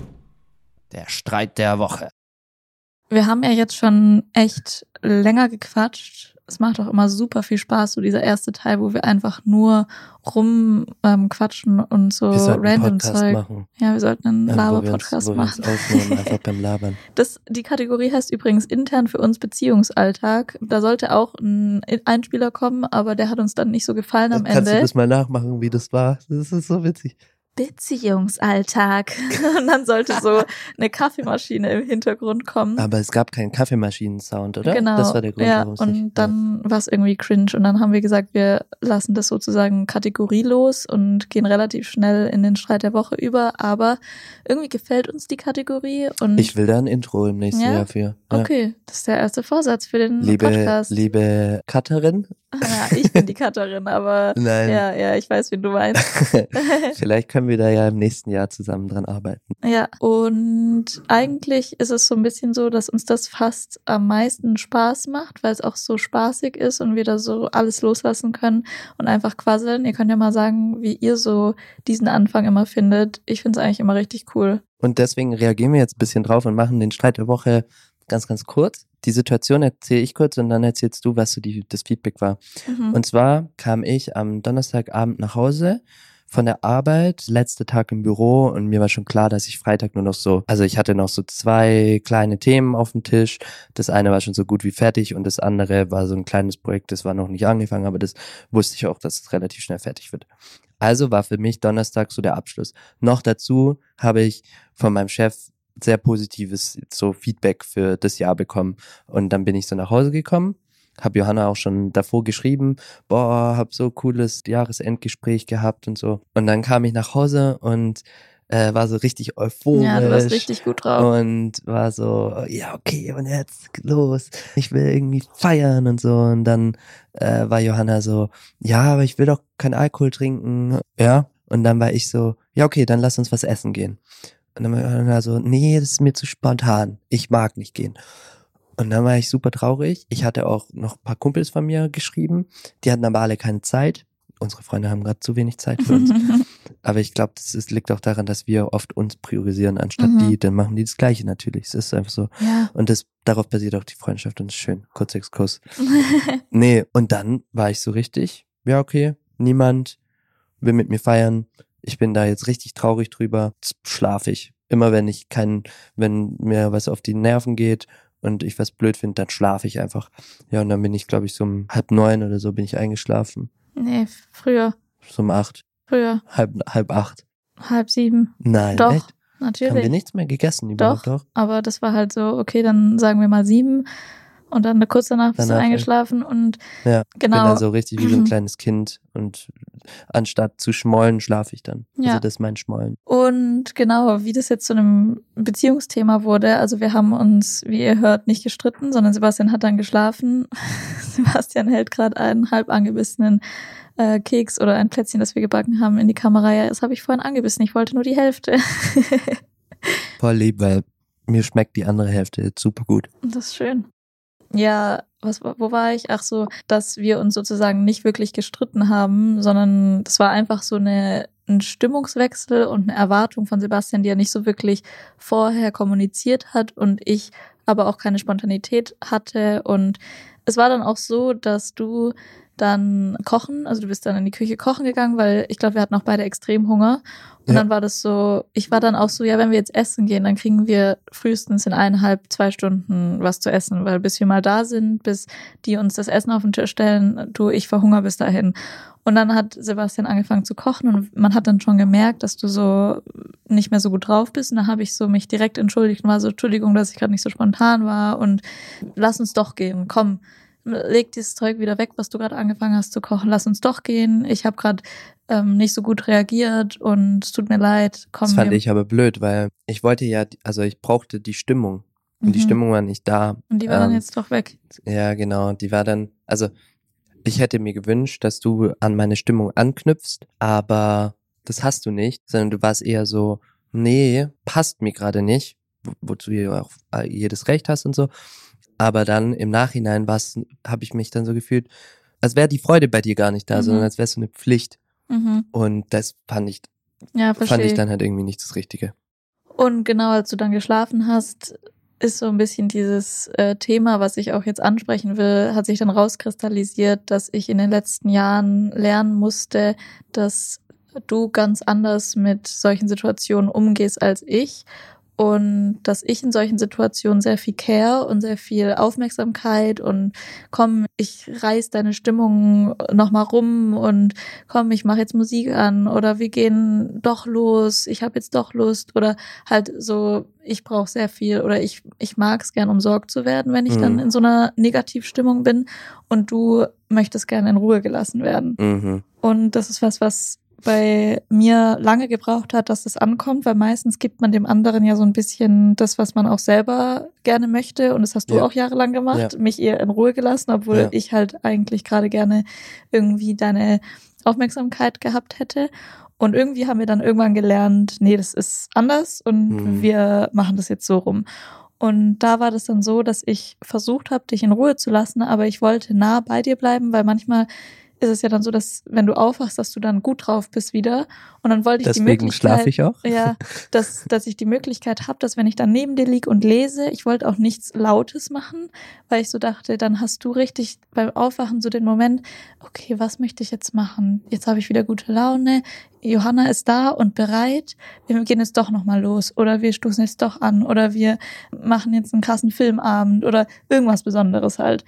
Der Streit der Woche. Wir haben ja jetzt schon echt länger gequatscht. Es macht auch immer super viel Spaß, so dieser erste Teil, wo wir einfach nur rum ähm, quatschen und so Wir sollten einen random Podcast Zeug. machen. Ja, wir sollten einen Ja, wo wir uns, Laber-Podcast wo wir uns machen. aufnehmen, einfach beim Labern. Das, die Kategorie heißt übrigens intern für uns Beziehungsalltag. Da sollte auch ein Einspieler kommen, aber der hat uns dann nicht so gefallen am Kannst du Ende. das mal nachmachen, wie das war? Das ist so witzig. Beziehungsalltag. Und dann sollte so eine Kaffeemaschine im Hintergrund kommen. Aber es gab keinen Kaffeemaschinen-Sound, oder? Genau. Das war der Grund, ja, warum es und nicht... dann war es irgendwie cringe. Und dann haben wir gesagt, wir lassen das sozusagen kategorielos und gehen relativ schnell in den Streit der Woche über. Aber irgendwie gefällt uns die Kategorie. Und Ich will da ein Intro im nächsten Ja? Jahr für. Ja. okay, das ist der erste Vorsatz für den Liebe, Podcast. liebe Cutterin. Ah, ja, ich bin die Cutterin, aber Nein. ja, ja, ich weiß, wen du meinst. Vielleicht können wir da ja im nächsten Jahr zusammen dran arbeiten. Ja, und eigentlich ist es so ein bisschen so, dass uns das fast am meisten Spaß macht, weil es auch so spaßig ist und wir da so alles loslassen können und einfach quasseln. Ihr könnt ja mal sagen, wie ihr so diesen Anfang immer findet. Ich finde es eigentlich immer richtig cool. Und deswegen reagieren wir jetzt ein bisschen drauf und machen den Streit der Woche ganz, ganz kurz. Die Situation erzähle ich kurz und dann erzählst du, was so die, das Feedback war. Mhm. Und zwar kam ich am Donnerstagabend nach Hause von der Arbeit, letzter Tag im Büro und mir war schon klar, dass ich Freitag nur noch so, also ich hatte noch so zwei kleine Themen auf dem Tisch. Das eine war schon so gut wie fertig und das andere war so ein kleines Projekt, das war noch nicht angefangen, aber das wusste ich auch, dass es relativ schnell fertig wird. Also war für mich Donnerstag so der Abschluss. Noch dazu habe ich von meinem Chef sehr positives so Feedback für das Jahr bekommen. Und dann bin ich so nach Hause gekommen, habe Johanna auch schon davor geschrieben, boah, hab so cooles Jahresendgespräch gehabt und so. Und dann kam ich nach Hause und äh, war so richtig euphorisch. Ja, du warst richtig gut drauf. Und war so, ja, okay, und jetzt los. Ich will irgendwie feiern und so. Und dann äh, war Johanna so, ja, aber ich will doch keinen Alkohol trinken. Ja. Und dann war ich so, ja, okay, dann lass uns was essen gehen. Und dann war Johanna so, nee, das ist mir zu spontan. Ich mag nicht gehen. Und dann war ich super traurig. Ich hatte auch noch ein paar Kumpels von mir geschrieben. Die hatten aber alle keine Zeit. Unsere Freunde haben gerade zu wenig Zeit für uns. Aber ich glaube, das ist, liegt auch daran, dass wir oft uns priorisieren, anstatt Mhm. die. Dann machen die das Gleiche natürlich. Es ist einfach so. Ja. Und das, darauf basiert auch die Freundschaft und das ist schön. Kurz Exkurs. Nee, und dann war ich so richtig, ja okay, niemand will mit mir feiern. Ich bin da jetzt richtig traurig drüber. Jetzt schlafe ich. Immer wenn ich kein, wenn mir was auf die Nerven geht und ich was blöd finde, dann schlafe ich einfach. Ja, und dann bin ich, glaube ich, so um halb neun oder so bin ich eingeschlafen. Nee, früher, So um acht, früher, halb, halb acht. halb sieben. Nein, Doch, echt? natürlich. Haben wir nichts mehr gegessen überhaupt, Doch, doch? aber das war halt so, okay, dann sagen wir mal sieben und dann kurz danach bist du Danach, eingeschlafen und Ja, ich bin genau. dann so richtig wie so ein kleines Kind und anstatt zu schmollen, schlafe ich dann. Ja. Also das ist mein Schmollen. Und genau, wie das jetzt zu einem Beziehungsthema wurde, also wir haben uns, wie ihr hört, nicht gestritten, sondern Sebastian hat dann geschlafen. Sebastian hält gerade einen halb angebissenen äh, Keks oder ein Plätzchen, das wir gebacken haben, in die Kamera. Ja, das habe ich vorhin angebissen, ich wollte nur die Hälfte. Voll lieb, weil mir schmeckt die andere Hälfte jetzt super gut. Das ist schön. Ja, was, wo war ich? Ach so, dass wir uns sozusagen nicht wirklich gestritten haben, sondern das war einfach so eine, ein Stimmungswechsel und eine Erwartung von Sebastian, die er nicht so wirklich vorher kommuniziert hat und ich aber auch keine Spontanität hatte. Und es war dann auch so, dass du dann kochen, also du bist dann in die Küche kochen gegangen, weil ich glaube, wir hatten auch beide extrem Hunger. Und ja. Dann war das so, ich war dann auch so, ja, wenn wir jetzt essen gehen, dann kriegen wir frühestens in eineinhalb, zwei Stunden was zu essen, weil bis wir mal da sind, bis die uns das Essen auf den Tisch stellen, du, ich verhungere bis dahin. Und dann hat Sebastian angefangen zu kochen und man hat dann schon gemerkt, dass du so nicht mehr so gut drauf bist. Und da habe ich so mich direkt entschuldigt und war so, Entschuldigung, dass ich gerade nicht so spontan war und lass uns doch gehen, komm. Leg dieses Zeug wieder weg, was du gerade angefangen hast zu kochen. Lass uns doch gehen. Ich habe gerade ähm, nicht so gut reagiert und es tut mir leid. Komm, das fand ich aber blöd, weil ich wollte ja, also ich brauchte die Stimmung und mhm. die Stimmung war nicht da. Und die war ähm, dann jetzt doch weg. Ja, genau. Die war dann, also ich hätte mir gewünscht, dass du an meine Stimmung anknüpfst, aber das hast du nicht, sondern du warst eher so, nee, passt mir gerade nicht, wo, wozu du ja auch jedes Recht hast und so. Aber dann im Nachhinein habe ich mich dann so gefühlt, als wäre die Freude bei dir gar nicht da, mhm. sondern als wäre es so eine Pflicht. Mhm. Und das fand ich, ja, fand ich dann halt irgendwie nicht das Richtige. Und genau, als du dann geschlafen hast, ist so ein bisschen dieses äh, Thema, was ich auch jetzt ansprechen will, hat sich dann rauskristallisiert, dass ich in den letzten Jahren lernen musste, dass du ganz anders mit solchen Situationen umgehst als ich. Und dass ich in solchen Situationen sehr viel Care und sehr viel Aufmerksamkeit und komm, ich reiß deine Stimmung nochmal rum und komm, ich mache jetzt Musik an oder wir gehen doch los, ich habe jetzt doch Lust oder halt so, ich brauche sehr viel oder ich ich mag es gern, umsorgt zu werden, wenn ich mhm. dann in so einer Negativstimmung bin und du möchtest gerne in Ruhe gelassen werden. Mhm. Und das ist was, was bei mir lange gebraucht hat, dass das ankommt, weil meistens gibt man dem anderen ja so ein bisschen das, was man auch selber gerne möchte und das hast du ja. auch jahrelang gemacht, ja. mich eher in Ruhe gelassen, obwohl ja. ich halt eigentlich gerade gerne irgendwie deine Aufmerksamkeit gehabt hätte und irgendwie haben wir dann irgendwann gelernt, nee, das ist anders und mhm. wir machen das jetzt so rum. Und da war das dann so, dass ich versucht habe, dich in Ruhe zu lassen, aber ich wollte nah bei dir bleiben, weil manchmal ist es ja dann so, dass wenn du aufwachst, dass du dann gut drauf bist wieder. Und dann wollte ich Deswegen die Möglichkeit, schlafe ich auch. Ja, dass dass ich die Möglichkeit habe, dass wenn ich dann neben dir liege und lese, ich wollte auch nichts Lautes machen, weil ich so dachte, dann hast du richtig beim Aufwachen so den Moment, okay, was möchte ich jetzt machen? Jetzt habe ich wieder gute Laune. Johanna ist da und bereit. Wir gehen jetzt doch nochmal los oder wir stoßen jetzt doch an oder wir machen jetzt einen krassen Filmabend oder irgendwas Besonderes halt.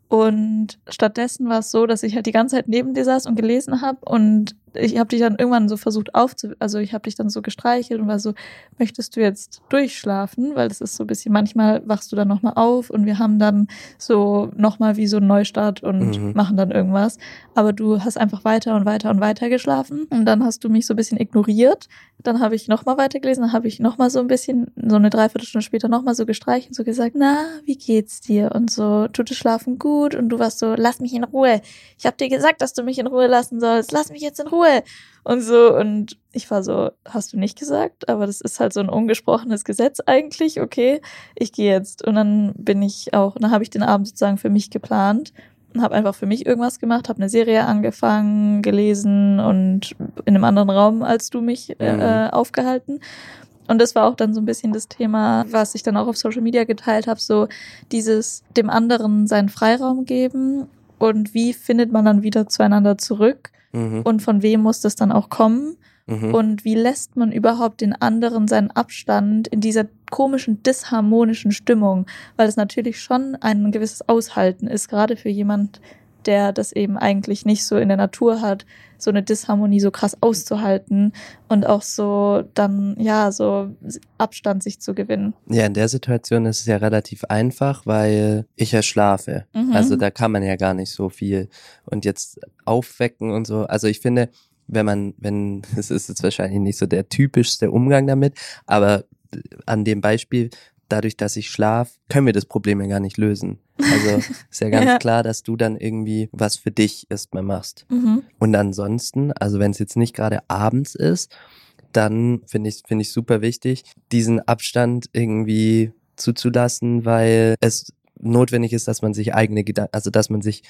Und stattdessen war es so, dass ich halt die ganze Zeit neben dir saß und gelesen habe und ich habe dich dann irgendwann so versucht aufzu... Also ich habe dich dann so gestreichelt und war so, möchtest du jetzt durchschlafen? Weil das ist so ein bisschen, manchmal wachst du dann nochmal auf und wir haben dann so nochmal wie so einen Neustart und mhm. machen dann irgendwas. Aber du hast einfach weiter und weiter und weiter geschlafen und dann hast du mich so ein bisschen ignoriert. Dann habe ich nochmal weitergelesen, dann habe ich nochmal so ein bisschen, so eine Dreiviertelstunde später nochmal so gestreichelt, so gesagt, na, wie geht's dir? Und so, tut das Schlafen gut? Und du warst so, lass mich in Ruhe. Ich habe dir gesagt, dass du mich in Ruhe lassen sollst. Lass mich jetzt in Ruhe. Und so, und ich war so, hast du nicht gesagt? Aber das ist halt so ein ungesprochenes Gesetz eigentlich. Okay, ich gehe jetzt. Und dann bin ich auch, dann habe ich den Abend sozusagen für mich geplant und habe einfach für mich irgendwas gemacht, habe eine Serie angefangen, gelesen und in einem anderen Raum als du mich äh, mhm. aufgehalten. Und das war auch dann so ein bisschen das Thema, was ich dann auch auf Social Media geteilt habe, so dieses dem anderen seinen Freiraum geben und wie findet man dann wieder zueinander zurück mhm. und von wem muss das dann auch kommen mhm. und wie lässt man überhaupt den anderen seinen Abstand in dieser komischen, disharmonischen Stimmung, weil es natürlich schon ein gewisses Aushalten ist, gerade für jemand, der das eben eigentlich nicht so in der Natur hat, so eine Disharmonie so krass auszuhalten und auch so dann, ja, so Abstand sich zu gewinnen. Ja, in der Situation ist es ja relativ einfach, weil ich ja schlafe. Mhm. Also da kann man ja gar nicht so viel und jetzt aufwecken und so. Also ich finde, wenn man, wenn, es ist jetzt wahrscheinlich nicht so der typischste Umgang damit, aber an dem Beispiel, dadurch, dass ich schlafe, können wir das Problem ja gar nicht lösen. Also ist ja ganz ja. klar, dass du dann irgendwie was für dich erstmal machst. Mhm. Und ansonsten, also wenn es jetzt nicht gerade abends ist, dann finde ich finde ich super wichtig, diesen Abstand irgendwie zuzulassen, weil es notwendig ist, dass man sich eigene Gedanken, also dass man sich,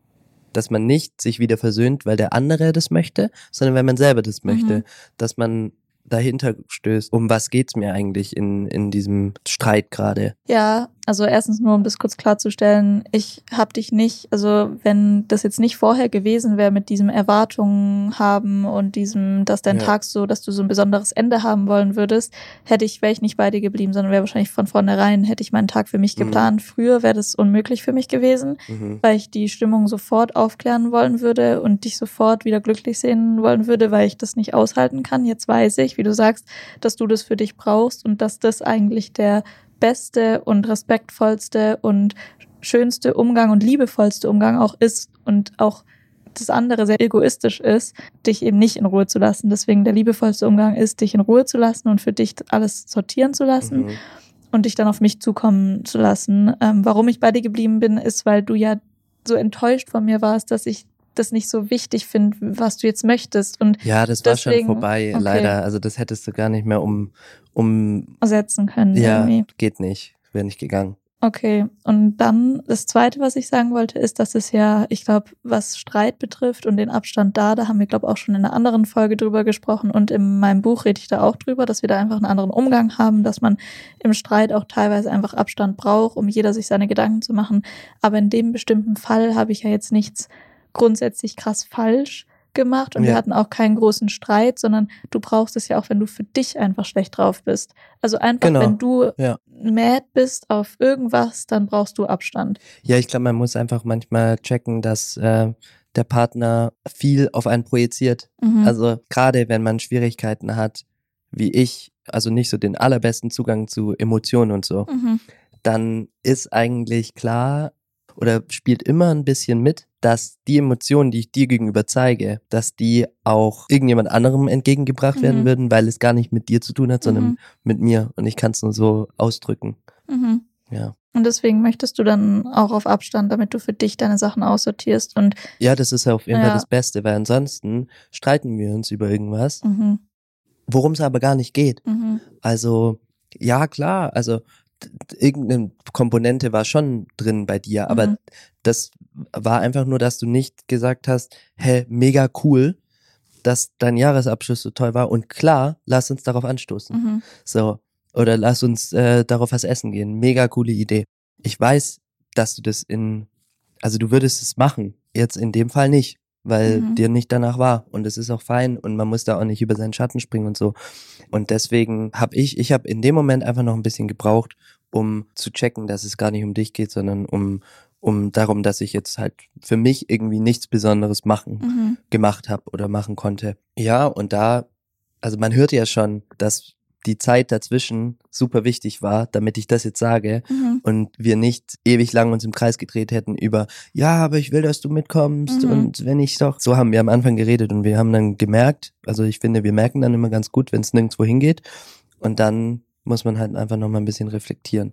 dass man nicht sich wieder versöhnt, weil der andere das möchte, sondern weil man selber das möchte, Mhm. dass man dahinter stößt, um was geht's mir eigentlich in, in diesem Streit gerade. Ja, also erstens nur, um das kurz klarzustellen, ich hab dich nicht, also wenn das jetzt nicht vorher gewesen wäre mit diesem Erwartungen haben und diesem, dass dein Ja. Tag so, dass du so ein besonderes Ende haben wollen würdest, hätte ich, wäre ich nicht bei dir geblieben, sondern wäre wahrscheinlich von vornherein, hätte ich meinen Tag für mich Mhm. geplant. Früher wäre das unmöglich für mich gewesen, Mhm. weil ich die Stimmung sofort aufklären wollen würde und dich sofort wieder glücklich sehen wollen würde, weil ich das nicht aushalten kann. Jetzt weiß ich, wie du sagst, dass du das für dich brauchst und dass das eigentlich der beste und respektvollste und schönste Umgang und liebevollste Umgang auch ist und auch das andere sehr egoistisch ist, dich eben nicht in Ruhe zu lassen. Deswegen der liebevollste Umgang ist, dich in Ruhe zu lassen und für dich alles sortieren zu lassen. Mhm. Und dich dann auf mich zukommen zu lassen. Ähm, warum ich bei dir geblieben bin, ist, weil du ja so enttäuscht von mir warst, dass ich das nicht so wichtig finde, was du jetzt möchtest. Und Ja, das war deswegen, schon vorbei, okay, leider. Also das hättest du gar nicht mehr um, um, ersetzen können ja, irgendwie. geht nicht, wäre nicht gegangen. Okay, und dann das Zweite, was ich sagen wollte, ist, dass es ja, ich glaube, was Streit betrifft und den Abstand da, da haben wir, glaube ich, auch schon in einer anderen Folge drüber gesprochen und in meinem Buch rede ich da auch drüber, dass wir da einfach einen anderen Umgang haben, dass man im Streit auch teilweise einfach Abstand braucht, um jeder sich seine Gedanken zu machen. Aber in dem bestimmten Fall habe ich ja jetzt nichts grundsätzlich krass falsch gemacht und Ja. wir hatten auch keinen großen Streit, sondern du brauchst es ja auch, wenn du für dich einfach schlecht drauf bist. Also einfach, Genau. wenn du Ja. mad bist auf irgendwas, dann brauchst du Abstand. Ja, ich glaube, man muss einfach manchmal checken, dass äh, der Partner viel auf einen projiziert. Mhm. Also gerade wenn man Schwierigkeiten hat, wie ich, also nicht so den allerbesten Zugang zu Emotionen und so, Mhm. dann ist eigentlich klar oder spielt immer ein bisschen mit, dass die Emotionen, die ich dir gegenüber zeige, dass die auch irgendjemand anderem entgegengebracht Mhm. werden würden, weil es gar nicht mit dir zu tun hat, sondern Mhm. mit mir. Und ich kann es nur so ausdrücken. Mhm. Ja. Und deswegen möchtest du dann auch auf Abstand, damit du für dich deine Sachen aussortierst und Ja, das ist ja auf jeden Fall Ja. das Beste, weil ansonsten streiten wir uns über irgendwas, mhm. worum es aber gar nicht geht. Mhm. Also, ja, klar, also d- d- irgendeine Komponente war schon drin bei dir, aber Mhm. das war einfach nur, dass du nicht gesagt hast, hä, mega cool, dass dein Jahresabschluss so toll war und klar, lass uns darauf anstoßen. Mhm. So, oder lass uns äh, darauf was essen gehen. Mega coole Idee. Ich weiß, dass du das in, also du würdest es machen, jetzt in dem Fall nicht, weil Mhm. dir nicht danach war und es ist auch fein und man muss da auch nicht über seinen Schatten springen und so. Und deswegen habe ich, ich habe in dem Moment einfach noch ein bisschen gebraucht, um zu checken, dass es gar nicht um dich geht, sondern um um darum, dass ich jetzt halt für mich irgendwie nichts Besonderes machen Mhm. gemacht habe oder machen konnte. Ja, und da, also man hört ja schon, dass die Zeit dazwischen super wichtig war, damit ich das jetzt sage Mhm. und wir nicht ewig lang uns im Kreis gedreht hätten über, ja, aber ich will, dass du mitkommst Mhm. und wenn ich doch, so haben wir am Anfang geredet und wir haben dann gemerkt, also ich finde, wir merken dann immer ganz gut, wenn es nirgendwo hingeht und dann muss man halt einfach nochmal ein bisschen reflektieren.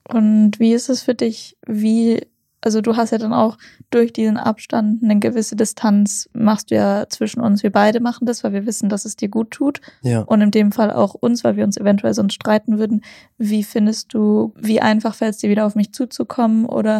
Und wie ist es für dich, wie, also du hast ja dann auch durch diesen Abstand eine gewisse Distanz, machst du ja zwischen uns, wir beide machen das, weil wir wissen, dass es dir gut tut Ja. und in dem Fall auch uns, weil wir uns eventuell sonst streiten würden. Wie findest du, wie einfach fällt es dir wieder auf mich zuzukommen oder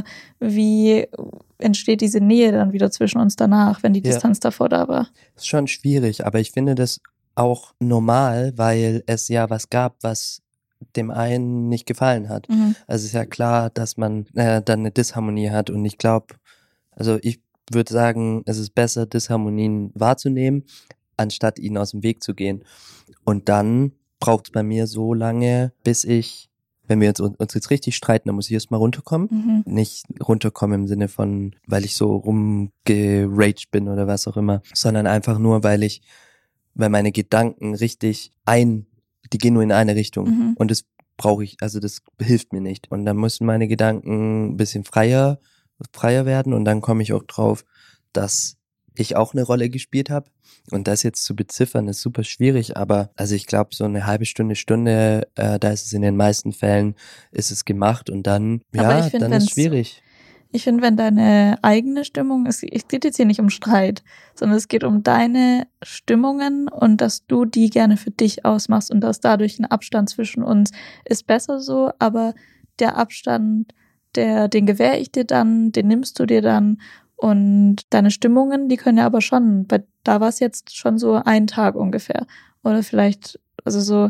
wie entsteht diese Nähe dann wieder zwischen uns danach, wenn die Ja. Distanz davor da war? Ist schon schwierig, aber ich finde das auch normal, weil es ja was gab, was dem einen nicht gefallen hat. Mhm. Also es ist ja klar, dass man äh, dann eine Disharmonie hat und ich glaube, also ich würde sagen, es ist besser, Disharmonien wahrzunehmen, anstatt ihnen aus dem Weg zu gehen. Und dann braucht es bei mir so lange, bis ich, wenn wir uns, uns jetzt richtig streiten, dann muss ich erst mal runterkommen. Mhm. Nicht runterkommen im Sinne von, weil ich so rumgeraged bin oder was auch immer, sondern einfach nur, weil ich, weil meine Gedanken richtig ein, die gehen nur in eine Richtung. Mhm. Und das brauche ich, also das hilft mir nicht. Und dann müssen meine Gedanken ein bisschen freier, freier werden und dann komme ich auch drauf, dass ich auch eine Rolle gespielt habe. Und das jetzt zu beziffern, ist super schwierig, aber also ich glaube, so eine halbe Stunde, Stunde, äh, da ist es in den meisten Fällen, ist es gemacht und dann, Aber ja, ich find, dann ist es wenn's- schwierig. Ich finde, wenn deine eigene Stimmung, es, es geht jetzt hier nicht um Streit, sondern es geht um deine Stimmungen und dass du die gerne für dich ausmachst und dass dadurch ein Abstand zwischen uns ist besser so, aber der Abstand, der, den gewähre ich dir dann, den nimmst du dir dann. Und deine Stimmungen, die können ja aber schon, bei, da war es jetzt schon so ein Tag ungefähr. Oder vielleicht, also so.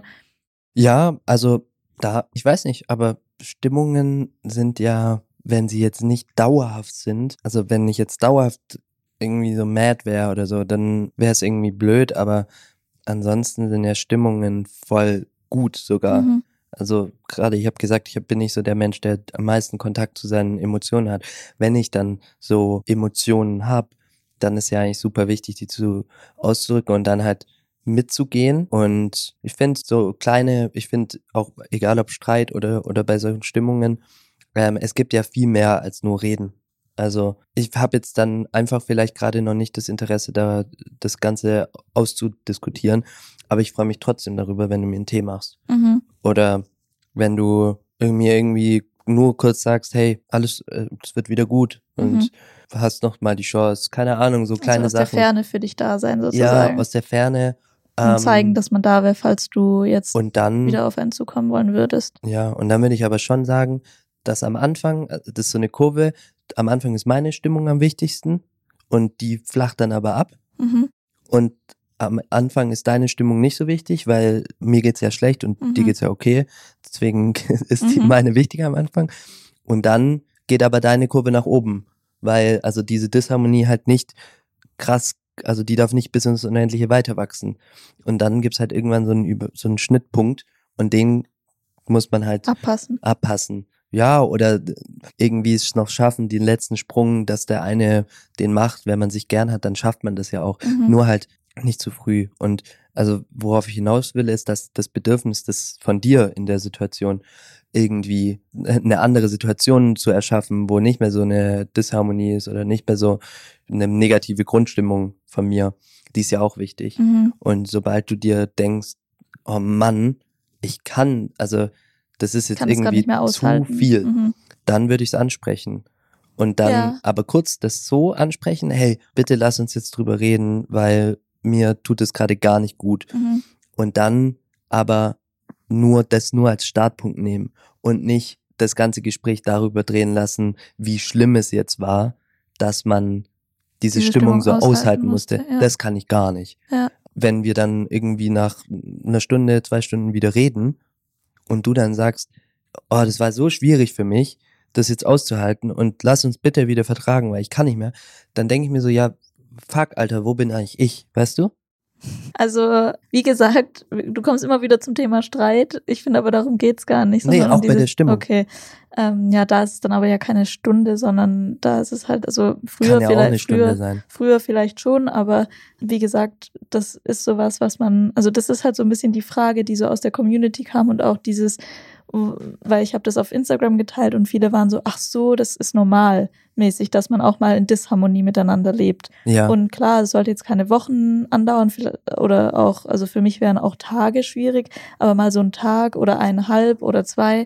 Ja, also da, ich weiß nicht, aber Stimmungen sind ja, wenn sie jetzt nicht dauerhaft sind, also wenn ich jetzt dauerhaft irgendwie so mad wäre oder so, dann wäre es irgendwie blöd, aber ansonsten sind ja Stimmungen voll gut sogar. Mhm. Also gerade, ich habe gesagt, ich bin nicht so der Mensch, der am meisten Kontakt zu seinen Emotionen hat. Wenn ich dann so Emotionen habe, dann ist ja eigentlich super wichtig, die zu auszudrücken und dann halt mitzugehen. Und ich finde so kleine, ich finde auch, egal ob Streit oder oder bei solchen Stimmungen, ähm, es gibt ja viel mehr als nur reden. Also ich habe jetzt dann einfach vielleicht gerade noch nicht das Interesse, da das Ganze auszudiskutieren, aber ich freue mich trotzdem darüber, wenn du mir einen Tee machst. Mhm. Oder wenn du mir irgendwie nur kurz sagst, hey, alles, äh, es wird wieder gut und Mhm. hast noch mal die Chance, keine Ahnung, so kleine Also aus Sachen. der Ferne für dich da sein Ja, sozusagen. aus der Ferne. Und Ähm, zeigen, dass man da wäre, falls du jetzt und dann, wieder auf einen zukommen wollen würdest. ja, und dann würde ich aber schon sagen, dass am Anfang, äh, das ist so eine Kurve, am Anfang ist meine Stimmung am wichtigsten und die flacht dann aber ab. Mhm. Und am Anfang ist deine Stimmung nicht so wichtig, weil mir geht's ja schlecht und Mhm. dir geht's ja okay. Deswegen ist die Mhm. meine wichtiger am Anfang. Und dann geht aber deine Kurve nach oben, weil also diese Disharmonie halt nicht krass, also die darf nicht bis ins Unendliche weiter wachsen. Und dann gibt's halt irgendwann so einen, Über- so einen Schnittpunkt und den muss man halt Abpassen. abpassen. Ja, oder irgendwie es noch schaffen, den letzten Sprung, dass der eine den macht. Wenn man sich gern hat, dann schafft man das ja auch. Mhm. Nur halt nicht zu früh. Und also worauf ich hinaus will, ist, dass das Bedürfnis, das von dir in der Situation irgendwie eine andere Situation zu erschaffen, wo nicht mehr so eine Disharmonie ist oder nicht mehr so eine negative Grundstimmung von mir, die ist ja auch wichtig. Mhm. Und sobald du dir denkst, oh Mann, ich kann, also das ist jetzt Kann es grad irgendwie nicht mehr zu aushalten. viel, Mhm. dann würde ich es ansprechen. Und dann Ja. aber kurz das so ansprechen, hey, bitte lass uns jetzt drüber reden, weil mir tut es gerade gar nicht gut. Mhm. Und dann aber nur das nur als Startpunkt nehmen und nicht das ganze Gespräch darüber drehen lassen, wie schlimm es jetzt war, dass man diese, Diese Stimmung, Stimmung so aushalten aushalten musste. musste, ja. Das kann ich gar nicht. Ja. Wenn wir dann irgendwie nach einer Stunde, zwei Stunden wieder reden und du dann sagst, oh, das war so schwierig für mich, das jetzt auszuhalten und lass uns bitte wieder vertragen, weil ich kann nicht mehr, dann denke ich mir so, ja, fuck, Alter, wo bin eigentlich ich, weißt du? Also, wie gesagt, du kommst immer wieder zum Thema Streit. Ich finde aber, darum geht's gar nicht. Nee, sondern auch um bei dieses, der Stimmung. Okay, ähm, ja, da ist es dann aber ja keine Stunde, sondern da ist es halt, also früher Kann ja auch vielleicht, eine Stunde früher, sein. früher vielleicht schon, aber wie gesagt, das ist sowas, was man, also das ist halt so ein bisschen die Frage, die so aus der Community kam und auch dieses, weil ich habe das auf Instagram geteilt und viele waren so, ach so, das ist normal mäßig, dass man auch mal in Disharmonie miteinander lebt. Ja. Und klar, es sollte jetzt keine Wochen andauern oder auch, also für mich wären auch Tage schwierig, aber mal so ein Tag oder eineinhalb oder zwei,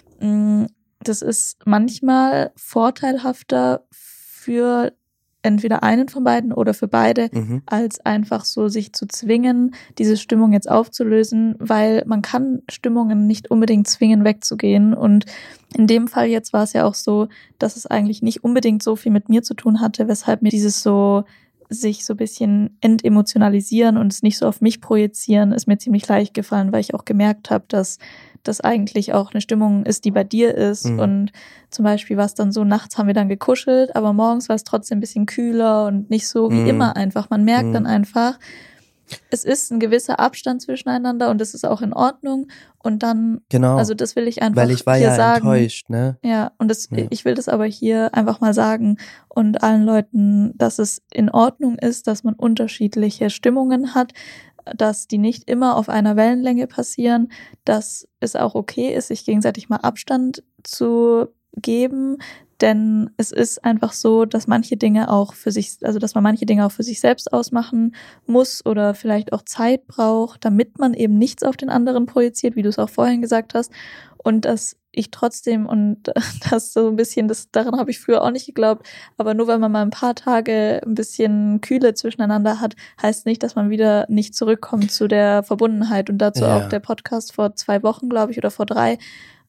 das ist manchmal vorteilhafter für entweder einen von beiden oder für beide, Mhm. als einfach so sich zu zwingen, diese Stimmung jetzt aufzulösen, weil man kann Stimmungen nicht unbedingt zwingen, wegzugehen. Und in dem Fall jetzt war es ja auch so, dass es eigentlich nicht unbedingt so viel mit mir zu tun hatte, weshalb mir dieses so sich so ein bisschen entemotionalisieren und es nicht so auf mich projizieren, ist mir ziemlich leicht gefallen, weil ich auch gemerkt habe, dass das eigentlich auch eine Stimmung ist, die bei dir ist. Mhm. Und zum Beispiel war es dann so, nachts haben wir dann gekuschelt, aber morgens war es trotzdem ein bisschen kühler und nicht so wie Mhm. immer einfach. Man merkt Mhm. dann einfach, es ist ein gewisser Abstand zwischeneinander und das ist auch in Ordnung. Und dann, Genau. also das will ich einfach Weil ich war hier ja sagen. enttäuscht, ne? Ja, und das, Ja. ich will das aber hier einfach mal sagen und allen Leuten, dass es in Ordnung ist, dass man unterschiedliche Stimmungen hat, dass die nicht immer auf einer Wellenlänge passieren, dass es auch okay ist, sich gegenseitig mal Abstand zu geben, denn es ist einfach so, dass manche Dinge auch für sich, also dass man manche Dinge auch für sich selbst ausmachen muss oder vielleicht auch Zeit braucht, damit man eben nichts auf den anderen projiziert, wie du es auch vorhin gesagt hast, und dass ich trotzdem, und das so ein bisschen, das daran habe ich früher auch nicht geglaubt, aber nur weil man mal ein paar Tage ein bisschen Kühle zwischeneinander hat, heißt nicht, dass man wieder nicht zurückkommt zu der Verbundenheit. Und dazu Ja. auch der Podcast vor zwei Wochen, glaube ich, oder vor drei,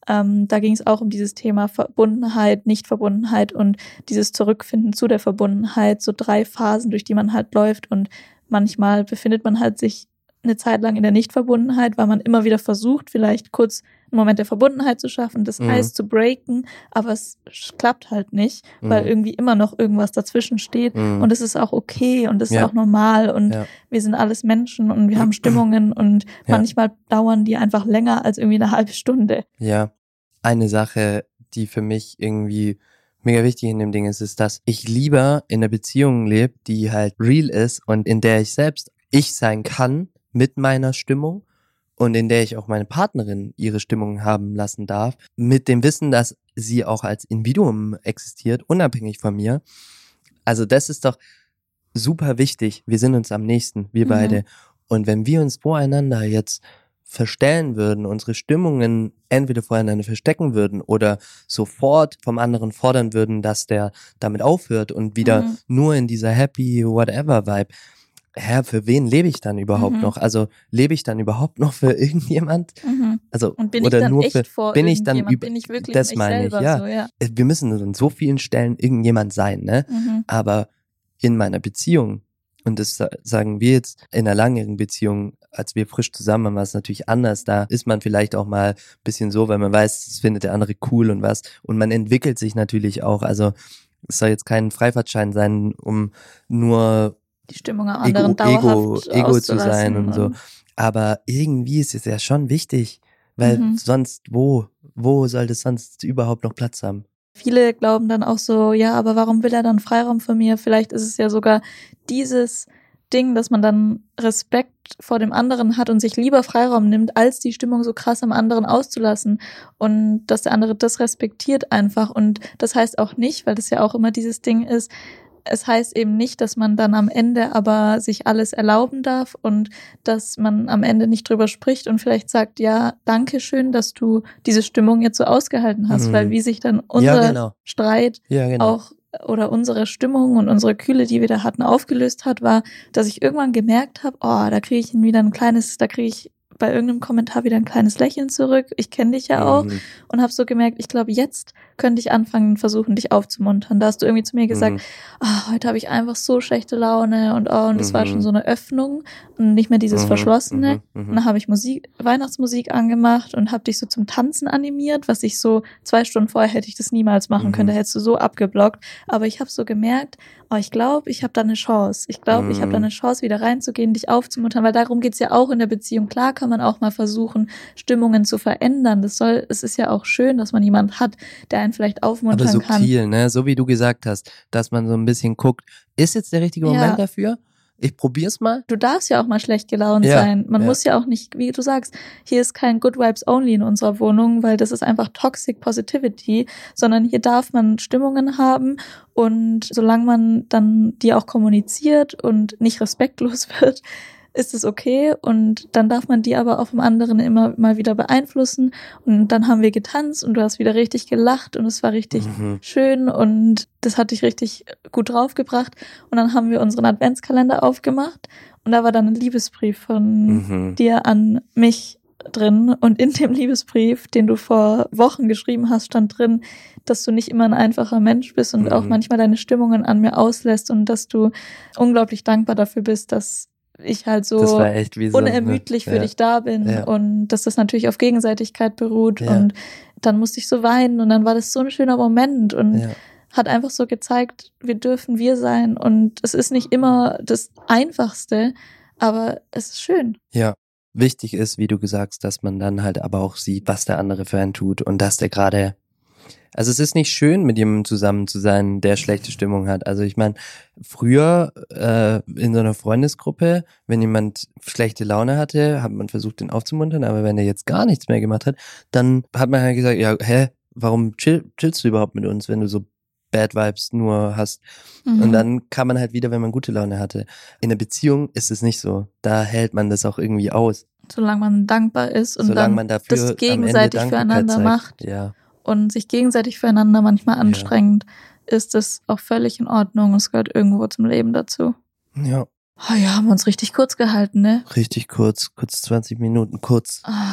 Ähm, da ging es auch um dieses Thema Verbundenheit, Nichtverbundenheit und dieses Zurückfinden zu der Verbundenheit, so drei Phasen, durch die man halt läuft und manchmal befindet man halt sich eine Zeit lang in der Nichtverbundenheit, weil man immer wieder versucht, vielleicht kurz einen Moment der Verbundenheit zu schaffen, das mhm. Eis zu breaken, aber es klappt halt nicht, mhm. weil irgendwie immer noch irgendwas dazwischen steht mhm. und es ist auch okay und es ja. ist auch normal und ja. wir sind alles Menschen und wir haben Stimmungen und ja. manchmal dauern die einfach länger als irgendwie eine halbe Stunde. Ja, eine Sache, die für mich irgendwie mega wichtig in dem Ding ist, ist, dass ich lieber in einer Beziehung lebe, die halt real ist und in der ich selbst ich sein kann, mit meiner Stimmung und in der ich auch meine Partnerin ihre Stimmung haben lassen darf, mit dem Wissen, dass sie auch als Individuum existiert, unabhängig von mir. Also das ist doch super wichtig. Wir sind uns am nächsten, wir mhm. beide. Und wenn wir uns voreinander jetzt verstellen würden, unsere Stimmungen entweder voreinander verstecken würden oder sofort vom anderen fordern würden, dass der damit aufhört und wieder mhm. nur in dieser happy whatever Vibe, Hä, für wen lebe ich dann überhaupt mhm. noch? Also lebe ich dann überhaupt noch für irgendjemand? Mhm. Also und bin oder ich dann nur echt für, vor bin ich dann über bin ich wirklich das meine ich, ja. So, ja. Wir müssen an so vielen Stellen irgendjemand sein, ne? Mhm. Aber in meiner Beziehung, und das sagen wir jetzt in einer langjährigen Beziehung, als wir frisch zusammen waren, war es natürlich anders. Da ist man vielleicht auch mal ein bisschen so, weil man weiß, es findet der andere cool und was. Und man entwickelt sich natürlich auch. Also es soll jetzt kein Freifahrtschein sein, um nur die Stimmung am anderen Ego, dauerhaft Ego, Ego zu sein und, und so. Aber irgendwie ist es ja schon wichtig, weil mhm. sonst wo, wo soll das sonst überhaupt noch Platz haben? Viele glauben dann auch so, ja, aber warum will er dann Freiraum von mir? Vielleicht ist es ja sogar dieses Ding, dass man dann Respekt vor dem anderen hat und sich lieber Freiraum nimmt, als die Stimmung so krass am anderen auszulassen und dass der andere das respektiert einfach. Und das heißt auch nicht, weil das ja auch immer dieses Ding ist, es heißt eben nicht, dass man dann am Ende aber sich alles erlauben darf und dass man am Ende nicht drüber spricht und vielleicht sagt, ja, danke schön, dass du diese Stimmung jetzt so ausgehalten hast, mhm. weil wie sich dann unser ja, genau. Streit ja, genau. auch oder unsere Stimmung und unsere Kühle, die wir da hatten, aufgelöst hat, war, dass ich irgendwann gemerkt habe, oh, da kriege ich wieder ein kleines, da kriege ich bei irgendeinem Kommentar wieder ein kleines Lächeln zurück. Ich kenne dich ja auch mhm. und habe so gemerkt, ich glaube, jetzt könnte ich anfangen, versuchen, dich aufzumuntern. Da hast du irgendwie zu mir gesagt, mhm. oh, heute habe ich einfach so schlechte Laune und oh, und das mhm. war schon so eine Öffnung und nicht mehr dieses mhm. Verschlossene. Mhm. Und dann habe ich Musik, Weihnachtsmusik angemacht und habe dich so zum Tanzen animiert, was ich so zwei Stunden vorher hätte ich das niemals machen können, da hättest du so abgeblockt. Aber ich habe so gemerkt, oh, ich glaube, ich habe da eine Chance. Ich glaube, mhm. ich habe da eine Chance, wieder reinzugehen, dich aufzumuntern, weil darum geht's ja auch in der Beziehung. Klar kann man auch mal versuchen, Stimmungen zu verändern. Das soll, es ist ja auch schön, dass man jemanden hat, der einen vielleicht aufmuntern kann. kann. Aber subtil, ne? So wie du gesagt hast, dass man so ein bisschen guckt, ist jetzt der richtige Moment ja. dafür? Ich probier's mal. Du darfst ja auch mal schlecht gelaunt ja, sein. Man ja. muss ja auch nicht, wie du sagst, hier ist kein Good Vibes Only in unserer Wohnung, weil das ist einfach Toxic Positivity, sondern hier darf man Stimmungen haben und solange man dann die auch kommuniziert und nicht respektlos wird, ist es okay und dann darf man die aber auch vom anderen immer mal wieder beeinflussen und dann haben wir getanzt und du hast wieder richtig gelacht und es war richtig mhm. schön und das hat dich richtig gut draufgebracht und dann haben wir unseren Adventskalender aufgemacht und da war dann ein Liebesbrief von mhm. dir an mich drin und in dem Liebesbrief, den du vor Wochen geschrieben hast, stand drin, dass du nicht immer ein einfacher Mensch bist und mhm. auch manchmal deine Stimmungen an mir auslässt und dass du unglaublich dankbar dafür bist, dass ich halt so, so unermüdlich ne? für ja. dich da bin ja. und dass das natürlich auf Gegenseitigkeit beruht ja. und dann musste ich so weinen und dann war das so ein schöner Moment und ja. hat einfach so gezeigt, wir dürfen wir sein und es ist nicht immer das Einfachste, aber es ist schön. Ja, wichtig ist, wie du gesagt hast, dass man dann halt aber auch sieht, was der andere für einen tut und dass der gerade Also es ist nicht schön, mit jemandem zusammen zu sein, der schlechte Stimmung hat. Also ich meine, früher äh, in so einer Freundesgruppe, wenn jemand schlechte Laune hatte, hat man versucht, den aufzumuntern. Aber wenn er jetzt gar nichts mehr gemacht hat, dann hat man halt gesagt, ja, hä, warum chill, chillst du überhaupt mit uns, wenn du so Bad Vibes nur hast? Mhm. Und dann kann man halt wieder, wenn man gute Laune hatte. In einer Beziehung ist es nicht so. Da hält man das auch irgendwie aus. Solange man dankbar ist und Solange dann man dafür das gegenseitig am Ende füreinander zeigt. macht. Ja. Und sich gegenseitig füreinander manchmal anstrengend, ja. ist das auch völlig in Ordnung. Es gehört irgendwo zum Leben dazu. Ja. Oh ja, haben wir uns richtig kurz gehalten, ne? Richtig kurz, kurz zwanzig Minuten, kurz. Ah,